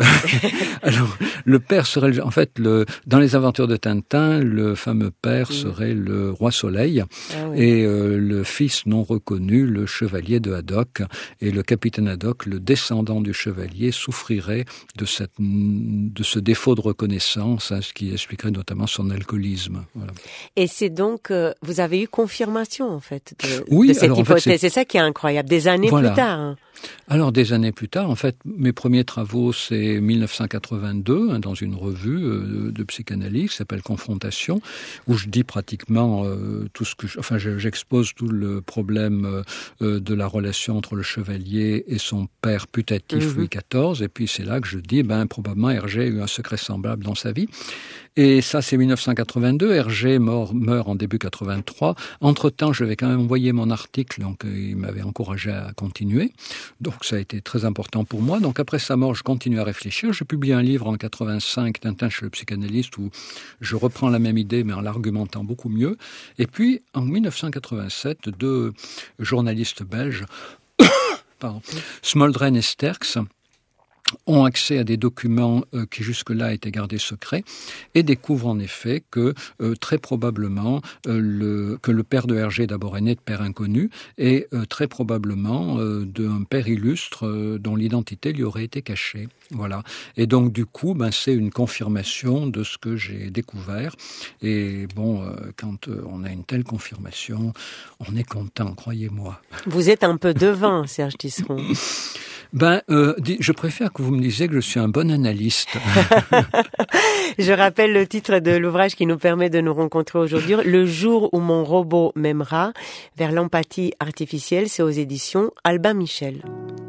Speaker 3: Alors, le père serait, le- en fait, le, dans les aventures de Tintin, le fameux père serait le roi Soleil,
Speaker 2: Ah oui.
Speaker 3: et euh, le fils non reconnu, le chevalier de Haddock, et le capitaine Haddock, le descendant du chevalier, souffrirait de cette, de ce défaut de reconnaissance, hein, ce qui expliquerait notamment son alcoolisme. Voilà.
Speaker 2: Et c'est donc, euh, vous avez eu confirmation, en fait, de,
Speaker 3: Oui,
Speaker 2: de cette
Speaker 3: alors, en fait,
Speaker 2: hypothèse.
Speaker 3: c'est-
Speaker 2: c'est ça qui est incroyable. Des années
Speaker 3: Voilà.
Speaker 2: plus tard. Hein.
Speaker 3: Alors, des années plus tard, en fait, mes premiers travaux, c'est dix-neuf cent quatre-vingt-deux, hein, dans une revue euh, de psychanalyse qui s'appelle Confrontation, où je dis pratiquement euh, tout ce que... Je, enfin, je, j'expose tout le problème euh, de la relation entre le chevalier et son père putatif, mmh. Louis quatorze, et puis c'est là que je dis, ben, probablement Hergé a eu un secret semblable dans sa vie. Et ça, c'est dix-neuf cent quatre-vingt-deux. Hergé meurt, meurt en début quatre-vingt-trois. Entre-temps, je vais quand même envoyer mon article, donc euh, il m'avait encouragé à continuer. Donc ça a été très important pour moi. Donc après sa mort, je continue à réfléchir. Je publie un livre en quatre-vingt-cinq, Tintin chez le psychanalyste, où je reprends la même idée, mais en l'argumentant beaucoup mieux. Et puis, en dix-neuf cent quatre-vingt-sept, deux journalistes belges, pardon, Smoldren et Sterckx, ont accès à des documents euh, qui jusque-là étaient gardés secrets et découvrent en effet que euh, très probablement euh, le, que le père de Hergé d'abord est né de père inconnu et euh, très probablement euh, d'un père illustre euh, dont l'identité lui aurait été cachée. Voilà. Et donc du coup, ben c'est une confirmation de ce que j'ai découvert. Et bon, euh, quand euh, on a une telle confirmation, on est content, croyez-moi.
Speaker 2: Vous êtes un peu devin, Serge Tisseron.
Speaker 3: Ben, euh, je préfère que vous me disiez que je suis un bon analyste.
Speaker 2: Je rappelle le titre de l'ouvrage qui nous permet de nous rencontrer aujourd'hui. Le jour où mon robot m'aimera, vers l'empathie artificielle, c'est aux éditions Albin Michel.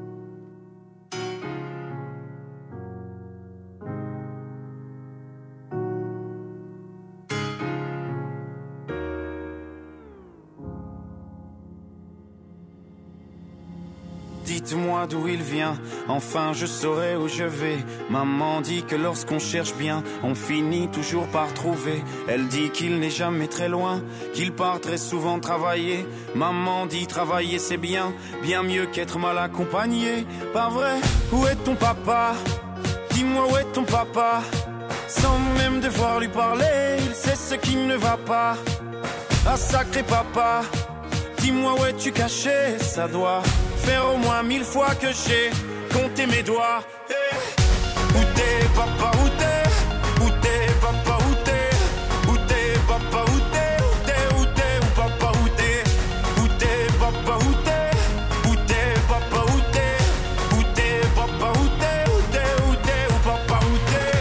Speaker 12: Dites-moi d'où il vient, enfin je saurai où je vais. Maman dit que lorsqu'on cherche bien, on finit toujours par trouver. Elle dit qu'il n'est jamais très loin, qu'il part très souvent travailler. Maman dit travailler c'est bien, bien mieux qu'être mal accompagné. Pas vrai? Où est ton papa? Dis-moi où est ton papa? Sans même devoir lui parler, il sait ce qui ne va pas. Ah sacré papa, dis-moi où es-tu caché? Ça doit faire au moins mille fois que j'ai compté mes doigts. Hey. Où t'es papa, où t'es? Où t'es papa, où t'es? Où t'es papa, où t'es? Où t'es, où t'es, où papa, où t'es? Où t'es papa, où t'es? Où t'es papa, où t'es? Où t'es papa, où t'es? Où t'es, où t'es, où papa, où t'es?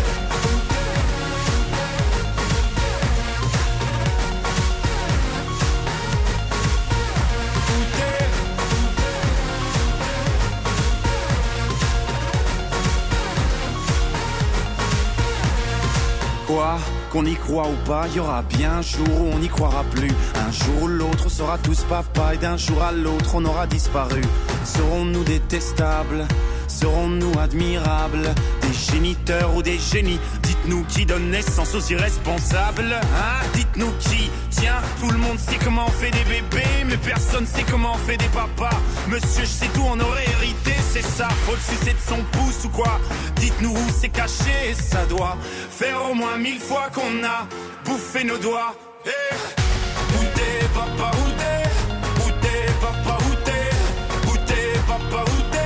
Speaker 12: Quoi? Qu'on y croit ou pas, y aura bien un jour où on n'y croira plus. Un jour où l'autre on sera tous papa et d'un jour à l'autre on aura disparu. Serons-nous détestables? Serons-nous admirables? Des géniteurs ou des génies? Dites-nous qui donne naissance aux irresponsables, hein? Dites-nous qui? Tiens, tout le monde sait comment on fait des bébés, mais personne sait comment on fait des papas. Monsieur, je sais tout, on aurait hérité, c'est ça. Faut le sucer de son pouce ou quoi? Dites-nous où c'est caché, ça doit faire au moins mille fois qu'on a bouffé nos doigts. Hey. Où t'es papa, où t'es? Où t'es papa, où t'es? Où t'es papa, où t'es?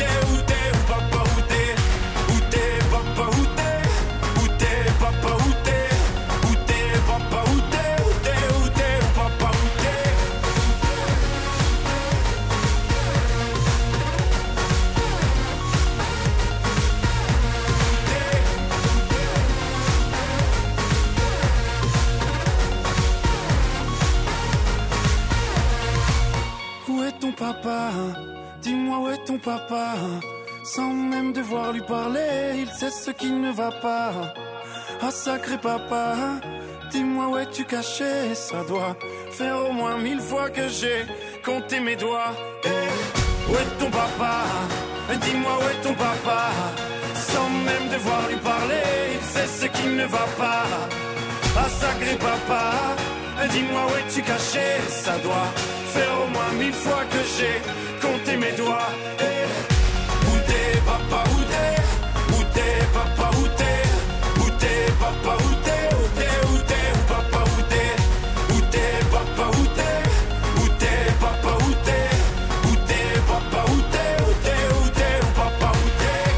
Speaker 12: Papa, dis-moi où est ton papa? Sans même devoir lui parler, il sait ce qui ne va pas. Ah sacré papa, dis-moi où es-tu caché? Ça doit faire au moins mille fois que j'ai compté mes doigts. Hey, où est ton papa? Dis-moi où est ton papa? Sans même devoir lui parler, il sait ce qui ne va pas. Ah sacré papa, dis-moi où es-tu caché? Ça doit faire au moins mille fois que j'ai compté mes doigts. Hey. Où t'es papa, où t'es? Où t'es papa, où t'es? Où t'es papa, où t'es? Où t'es, où t'es, où papa, où t'es? Où t'es papa, où t'es? Où t'es papa, où t'es? Où t'es papa, où t'es? Où t'es, où t'es, où papa, où t'es?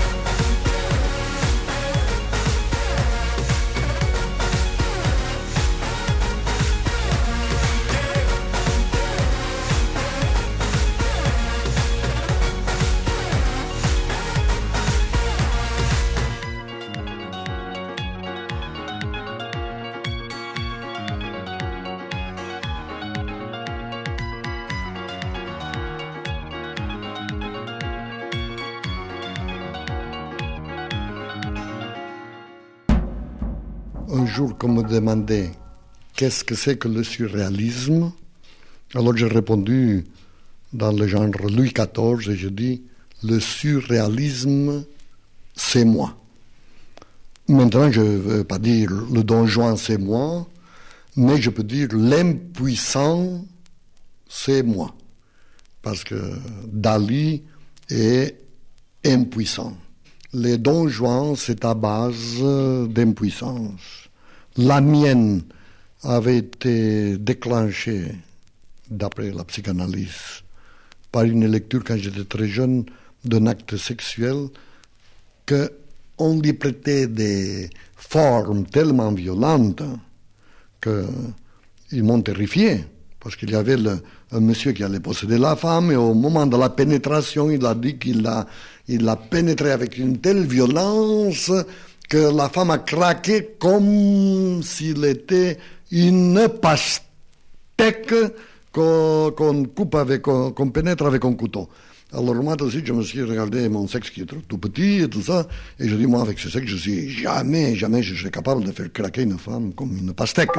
Speaker 13: jour qu'on me demandait qu'est-ce que c'est que le surréalisme, alors j'ai répondu dans le genre Louis quatorze et je dis le surréalisme, c'est moi. Maintenant, je ne veux pas dire le Don Juan, c'est moi, mais je peux dire l'impuissant, c'est moi. Parce que Dali est impuissant. Les Don Juan, c'est à base d'impuissance. La mienne avait été déclenchée, d'après la psychanalyse, par une lecture quand j'étais très jeune d'un acte sexuel qu'on lui prêtait des formes tellement violentes qu'ils m'ont terrifié. Parce qu'il y avait le, un monsieur qui allait posséder la femme et au moment de la pénétration, il a dit qu'il l'a, il l'a pénétré avec une telle violence que la femme a craqué comme s'il était une pastèque qu'on, qu'on coupe avec, qu'on, qu'on pénètre avec un couteau. Alors moi aussi, je me suis regardé mon sexe qui est tout, tout petit et tout ça, et je dis, moi, avec ce sexe, je suis jamais, jamais, je serais capable de faire craquer une femme comme une pastèque.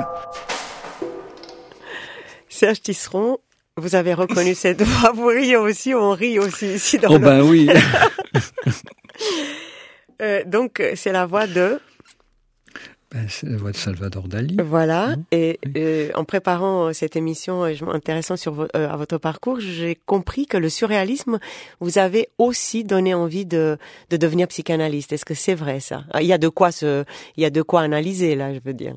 Speaker 2: Serge Tisseron, vous avez reconnu cette voix, vous riez aussi, on rit aussi ici dans
Speaker 3: oh
Speaker 2: le...
Speaker 3: ben oui.
Speaker 2: euh, donc, c'est la voix de...
Speaker 3: Ben, c'est la voix de Salvador Dali.
Speaker 2: Voilà,
Speaker 3: mmh.
Speaker 2: et euh, en préparant cette émission, je m'intéressant sur vo- euh, à votre parcours, j'ai compris que le surréalisme vous avait aussi donné envie de, de devenir psychanalyste. Est-ce que c'est vrai ça ? Il y a de quoi se, il y a de quoi analyser là, je veux dire.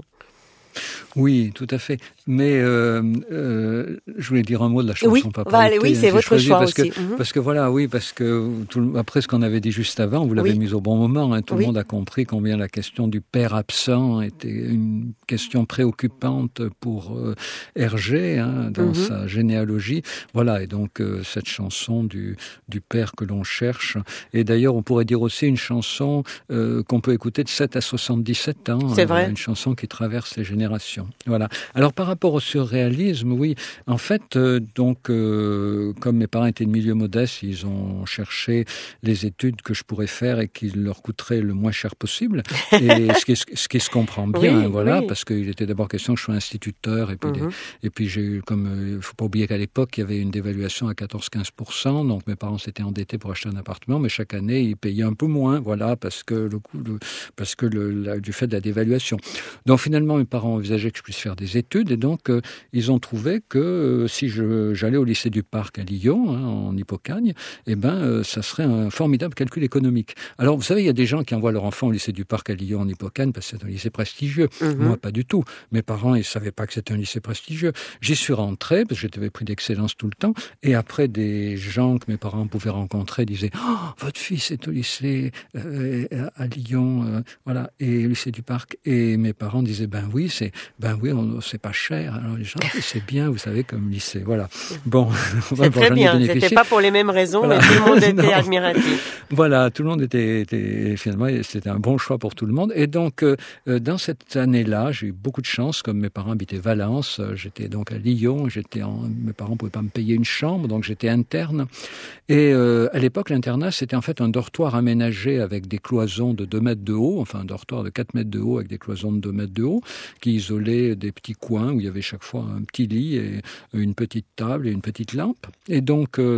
Speaker 3: Oui, tout à fait. Mais euh, euh, je voulais dire un mot de la chanson
Speaker 2: oui,
Speaker 3: Papa
Speaker 2: bah,
Speaker 3: Outé,
Speaker 2: oui,
Speaker 3: hein,
Speaker 2: c'est votre
Speaker 3: choisi
Speaker 2: choix
Speaker 3: parce
Speaker 2: aussi.
Speaker 3: Que,
Speaker 2: mm-hmm.
Speaker 3: Parce que voilà, oui, parce que tout, après ce qu'on avait dit juste avant, vous l'avez
Speaker 2: oui.
Speaker 3: mis au bon moment. Hein, tout
Speaker 2: oui.
Speaker 3: le monde a compris combien la question du père absent était une question préoccupante pour euh, Hergé hein, dans mm-hmm. sa généalogie. Voilà, et donc euh, cette chanson du, du père que l'on cherche. Et d'ailleurs, on pourrait dire aussi une chanson euh, qu'on peut écouter de sept à soixante-dix-sept ans.
Speaker 2: C'est
Speaker 3: hein,
Speaker 2: vrai.
Speaker 3: Une chanson qui traverse les générations. Voilà. Alors par rapport au surréalisme, oui, en fait, euh, donc euh, comme mes parents étaient de milieu modeste, ils ont cherché les études que je pourrais faire et qui leur coûteraient le moins cher possible. Et ce qui, ce qui se comprend bien,
Speaker 2: oui,
Speaker 3: voilà,
Speaker 2: oui.
Speaker 3: parce qu'il était d'abord question que je sois instituteur et puis
Speaker 2: mm-hmm.
Speaker 3: des, et puis j'ai eu comme il euh, faut pas oublier qu'à l'époque il y avait une dévaluation à quatorze à quinze pour cent, donc mes parents s'étaient endettés pour acheter un appartement, mais chaque année ils payaient un peu moins, voilà, parce que le coût, le, parce que le, la, du fait de la dévaluation. Donc finalement mes parents envisageaient que je puisse faire des études et donc euh, ils ont trouvé que euh, si je, j'allais au lycée du Parc à Lyon, hein, en Hippocagne, eh ben euh, ça serait un formidable calcul économique. Alors vous savez, il y a des gens qui envoient leur enfant au lycée du Parc à Lyon en Hippocagne parce que c'est un lycée prestigieux. Mm-hmm. Moi, pas du tout. Mes parents, ils savaient pas que c'était un lycée prestigieux. J'y suis rentré parce que j'avais pris d'excellence tout le temps. Et après, des gens que mes parents pouvaient rencontrer disaient oh, votre fils est au lycée euh, à Lyon, euh, voilà, et au lycée du Parc. Et mes parents disaient ben oui, c'est ben oui, on, c'est pas cher. Alors les gens, c'est bien, vous savez, comme lycée. Voilà. Bon,
Speaker 2: c'est très bien. C'était pas pour les mêmes raisons, voilà. Mais tout le monde était admiratif.
Speaker 3: Voilà, tout le monde était, était finalement, c'était un bon choix pour tout le monde. Et donc, euh, dans cette année-là, j'ai eu beaucoup de chance, comme mes parents habitaient Valence. J'étais donc à Lyon. J'étais en, mes parents pouvaient pas me payer une chambre, donc j'étais interne. Et euh, à l'époque, l'internat, c'était en fait un dortoir aménagé avec des cloisons de deux mètres de haut, enfin un dortoir de quatre mètres de haut avec des cloisons de deux mètres de haut, qui isolaient des petits coins où il y avait chaque fois un petit lit et une petite table et une petite lampe. Et donc euh,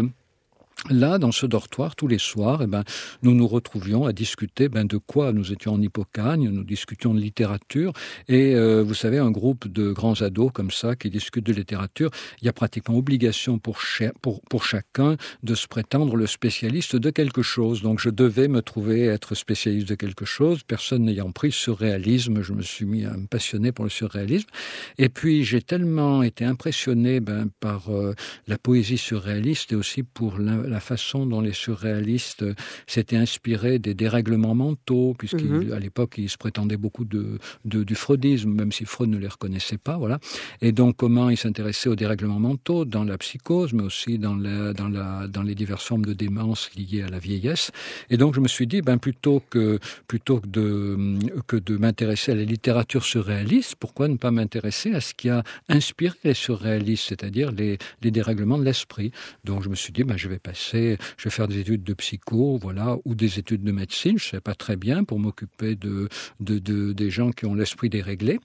Speaker 3: là, dans ce dortoir, tous les soirs, eh ben, nous nous retrouvions à discuter ben, de quoi nous étions en Hippocagne, nous discutions de littérature, et euh, vous savez, un groupe de grands ados comme ça qui discutent de littérature, il y a pratiquement obligation pour, cha- pour, pour chacun de se prétendre le spécialiste de quelque chose. Donc je devais me trouver être spécialiste de quelque chose, personne n'ayant pris surréalisme, je me suis mis à me passionner pour le surréalisme, et puis j'ai tellement été impressionné ben, par euh, la poésie surréaliste et aussi pour la la façon dont les surréalistes s'étaient inspirés des dérèglements mentaux, puisqu'à mmh. l'époque, ils se prétendaient beaucoup de, de, du freudisme, même si Freud ne les reconnaissait pas, voilà. Et donc, comment ils s'intéressaient aux dérèglements mentaux dans la psychose, mais aussi dans, la, dans, la, dans les diverses formes de démence liées à la vieillesse. Et donc, je me suis dit, ben, plutôt que, plutôt que de, que de m'intéresser à la littérature surréaliste, pourquoi ne pas m'intéresser à ce qui a inspiré les surréalistes, c'est-à-dire les, les dérèglements de l'esprit. Donc, je me suis dit, ben, je vais passer m'intéresser, je vais faire des études de psycho, voilà, ou des études de médecine, je sais pas très bien, pour m'occuper de, de, de des gens qui ont l'esprit déréglé.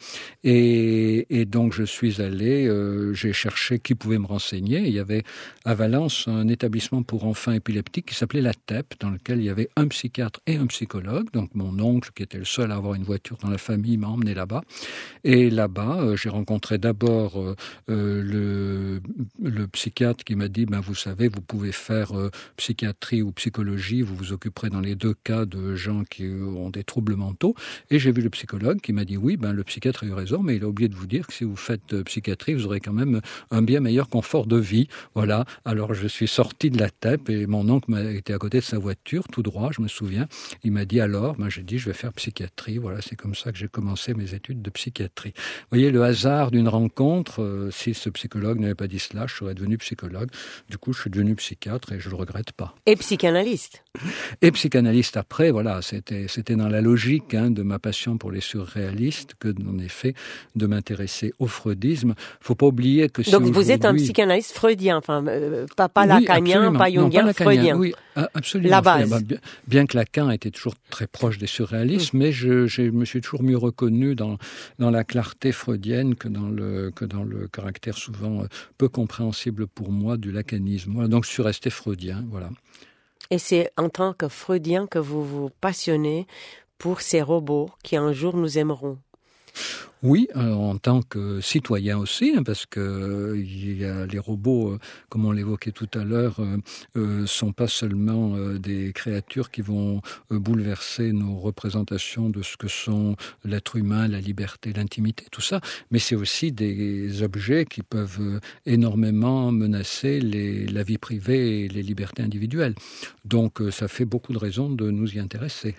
Speaker 3: Et, et donc je suis allé, euh, j'ai cherché qui pouvait me renseigner. Il y avait à Valence un établissement pour enfants épileptiques qui s'appelait la T E P, dans lequel il y avait un psychiatre et un psychologue. Donc mon oncle, qui était le seul à avoir une voiture dans la famille, m'a emmené là-bas. Et là-bas, euh, j'ai rencontré d'abord euh, euh, le, le psychiatre qui m'a dit, ben vous savez, vous pouvez faire euh, psychiatrie ou psychologie, vous vous occuperez dans les deux cas de gens qui ont des troubles mentaux. Et j'ai vu le psychologue qui m'a dit, oui, ben le psychiatre a eu raison, mais il a oublié de vous dire que si vous faites euh, psychiatrie, vous aurez quand même un bien meilleur confort de vie. Voilà. Alors je suis sorti de la T E P et mon oncle m'a été à côté de sa voiture, tout droit, je me souviens. Il m'a dit alors, ben j'ai dit, je vais faire psychiatrie. Voilà, c'est comme ça que j'ai commencé mes études de psychiatrie. Vous voyez, le hasard d'une rencontre, euh, si ce psychologue n'avait pas dit cela, je serais devenu psychologue. Du coup, je suis devenu psychiatre et je le regrette pas.
Speaker 2: Et psychanalyste.
Speaker 3: Et psychanalyste après, voilà, c'était c'était dans la logique hein, de ma passion pour les surréalistes que, en effet, de m'intéresser au freudisme. Faut pas oublier que si
Speaker 2: donc vous êtes un psychanalyste freudien, enfin euh, pas pas
Speaker 3: oui,
Speaker 2: lacanien, pas jungien,
Speaker 3: non, pas
Speaker 2: freudien.
Speaker 3: Oui, absolument.
Speaker 2: La base.
Speaker 3: Bien, bien que Lacan était toujours très proche des surréalistes, mmh. mais je, je me suis toujours mieux reconnu dans dans la clarté freudienne que dans le que dans le caractère souvent peu compréhensible pour moi du lacanisme. Voilà, donc je suis resté freudien, voilà.
Speaker 2: Et c'est en tant que freudien que vous vous passionnez pour ces robots qui un jour nous aimeront.
Speaker 3: Oui, euh, en tant que citoyen aussi, hein, parce que euh, il y a les robots, euh, comme on l'évoquait tout à l'heure, euh, euh, sont pas seulement euh, des créatures qui vont euh, bouleverser nos représentations de ce que sont l'être humain, la liberté, l'intimité, tout ça, mais c'est aussi des objets qui peuvent euh, énormément menacer les, la vie privée et les libertés individuelles. Donc, euh, ça fait beaucoup de raisons de nous y intéresser.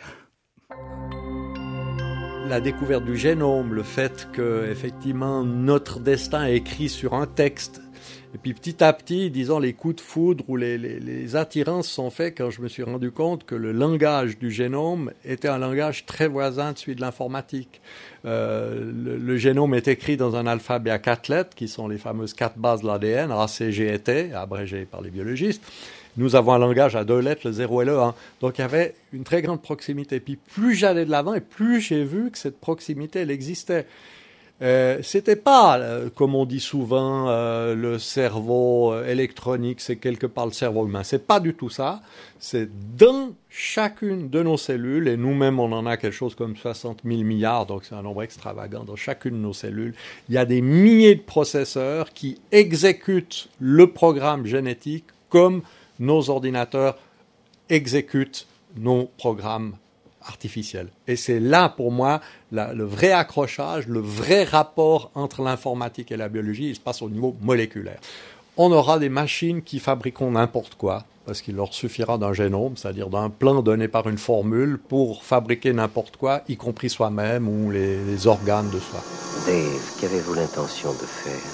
Speaker 14: La découverte du génome, le fait que effectivement notre destin est écrit sur un texte, et puis petit à petit, disons, les coups de foudre ou les, les, les attirances sont faits quand je me suis rendu compte que le langage du génome était un langage très voisin de celui de l'informatique. Euh, le, le génome est écrit dans un alphabet à quatre lettres, qui sont les fameuses quatre bases de l'A D N, A, C, G et T, abrégées par les biologistes. Nous avons un langage à deux lettres, le zéro et le un. Donc il y avait une très grande proximité. Puis plus j'allais de l'avant et plus j'ai vu que cette proximité, elle existait. Euh, c'était pas, euh, comme on dit souvent, euh, le cerveau euh, électronique, c'est quelque part le cerveau humain. C'est pas du tout ça. C'est dans chacune de nos cellules, et nous-mêmes on en a quelque chose comme soixante mille milliards, donc c'est un nombre extravagant. Dans chacune de nos cellules, il y a des milliers de processeurs qui exécutent le programme génétique comme nos ordinateurs exécutent nos programmes artificiels. Et c'est là, pour moi, la, le vrai accrochage, le vrai rapport entre l'informatique et la biologie, il se passe au niveau moléculaire. On aura des machines qui fabriqueront n'importe quoi, parce qu'il leur suffira d'un génome, c'est-à-dire d'un plan donné par une formule, pour fabriquer n'importe quoi, y compris soi-même ou les, les organes de soi.
Speaker 15: Dave, qu'avez-vous l'intention de faire?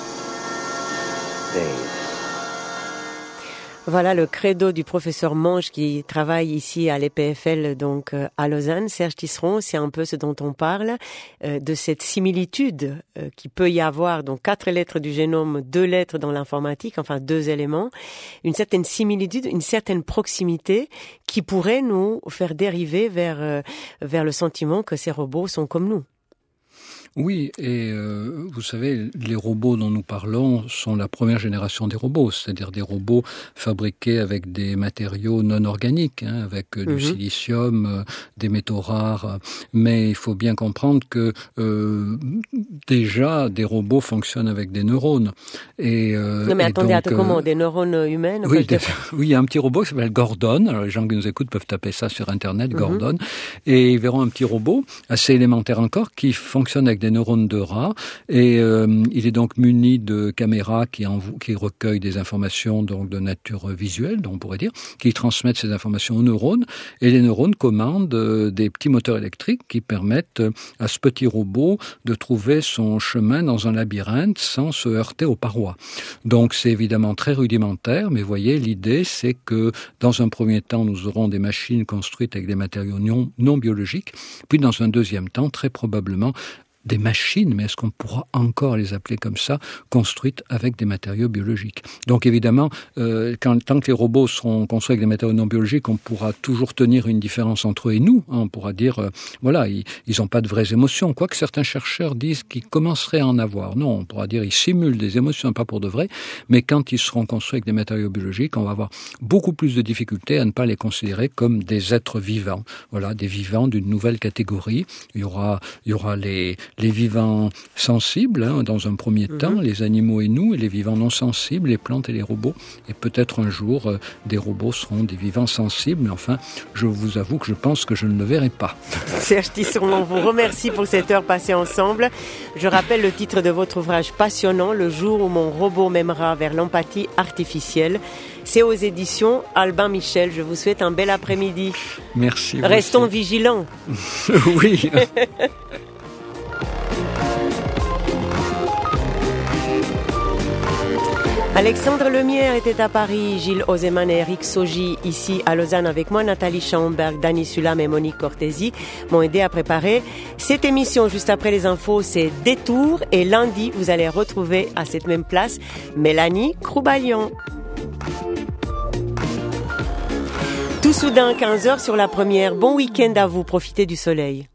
Speaker 15: Dave.
Speaker 2: Voilà le credo du professeur Monge qui travaille ici à l'E P F L, donc euh, à Lausanne. Serge Tisseron, c'est un peu ce dont on parle, euh, de cette similitude euh, qui peut y avoir, donc quatre lettres du génome, deux lettres dans l'informatique, enfin deux éléments, une certaine similitude, une certaine proximité qui pourrait nous faire dériver vers, euh, vers le sentiment que ces robots sont comme nous.
Speaker 3: Oui, et euh, vous savez, les robots dont nous parlons sont la première génération des robots, c'est-à-dire des robots fabriqués avec des matériaux non organiques, hein, avec euh, du mmh. silicium, euh, des métaux rares. Mais il faut bien comprendre que euh, déjà des robots fonctionnent avec des neurones. Et, euh,
Speaker 2: non mais
Speaker 3: et
Speaker 2: attendez,
Speaker 3: donc,
Speaker 2: attends, euh, comment des neurones humaines?
Speaker 3: Oui, des, oui, il y a un petit robot qui s'appelle Gordon. Alors les gens qui nous écoutent peuvent taper ça sur Internet, mmh. Gordon, et ils verront un petit robot assez élémentaire encore qui fonctionne avec des neurones de rat, et euh, il est donc muni de caméras qui, en, qui recueillent des informations donc de nature visuelle, donc on pourrait dire, qui transmettent ces informations aux neurones, et les neurones commandent euh, des petits moteurs électriques qui permettent euh, à ce petit robot de trouver son chemin dans un labyrinthe sans se heurter aux parois. Donc c'est évidemment très rudimentaire, mais voyez, l'idée c'est que dans un premier temps, nous aurons des machines construites avec des matériaux non, non biologiques, puis dans un deuxième temps, très probablement, des machines, mais est-ce qu'on pourra encore les appeler comme ça, construites avec des matériaux biologiques? Donc évidemment, euh, quand, tant que les robots seront construits avec des matériaux non biologiques, on pourra toujours tenir une différence entre eux et nous. Hein, on pourra dire, euh, voilà, ils n'ont pas de vraies émotions, quoique certains chercheurs disent qu'ils commenceraient à en avoir. Non, on pourra dire ils simulent des émotions, pas pour de vrai, mais quand ils seront construits avec des matériaux biologiques, on va avoir beaucoup plus de difficultés à ne pas les considérer comme des êtres vivants. Voilà, des vivants d'une nouvelle catégorie. Il y aura, il y aura les, les vivants sensibles, hein, dans un premier mm-hmm. temps, les animaux et nous, et les vivants non sensibles, les plantes et les robots. Et peut-être un jour, euh, des robots seront des vivants sensibles, mais enfin, je vous avoue que je pense que je ne le verrai pas.
Speaker 2: Serge Tisseron, on vous remercie pour cette heure passée ensemble. Je rappelle le titre de votre ouvrage passionnant, Le jour où mon robot m'aimera vers l'empathie artificielle. C'est aux éditions Albin Michel. Je vous souhaite un bel après-midi.
Speaker 3: Merci.
Speaker 2: Restons aussi vigilants.
Speaker 3: Oui.
Speaker 2: Alexandre Lemierre était à Paris, Gilles Ozeman et Eric Soji ici à Lausanne avec moi, Nathalie Schaumberg, Dany Sulam et Monique Cortési m'ont aidé à préparer cette émission. Juste après les infos, c'est Détour et lundi, vous allez retrouver à cette même place Mélanie Croubalion. Tout soudain, quinze heures sur la première. Bon week-end à vous, profitez du soleil.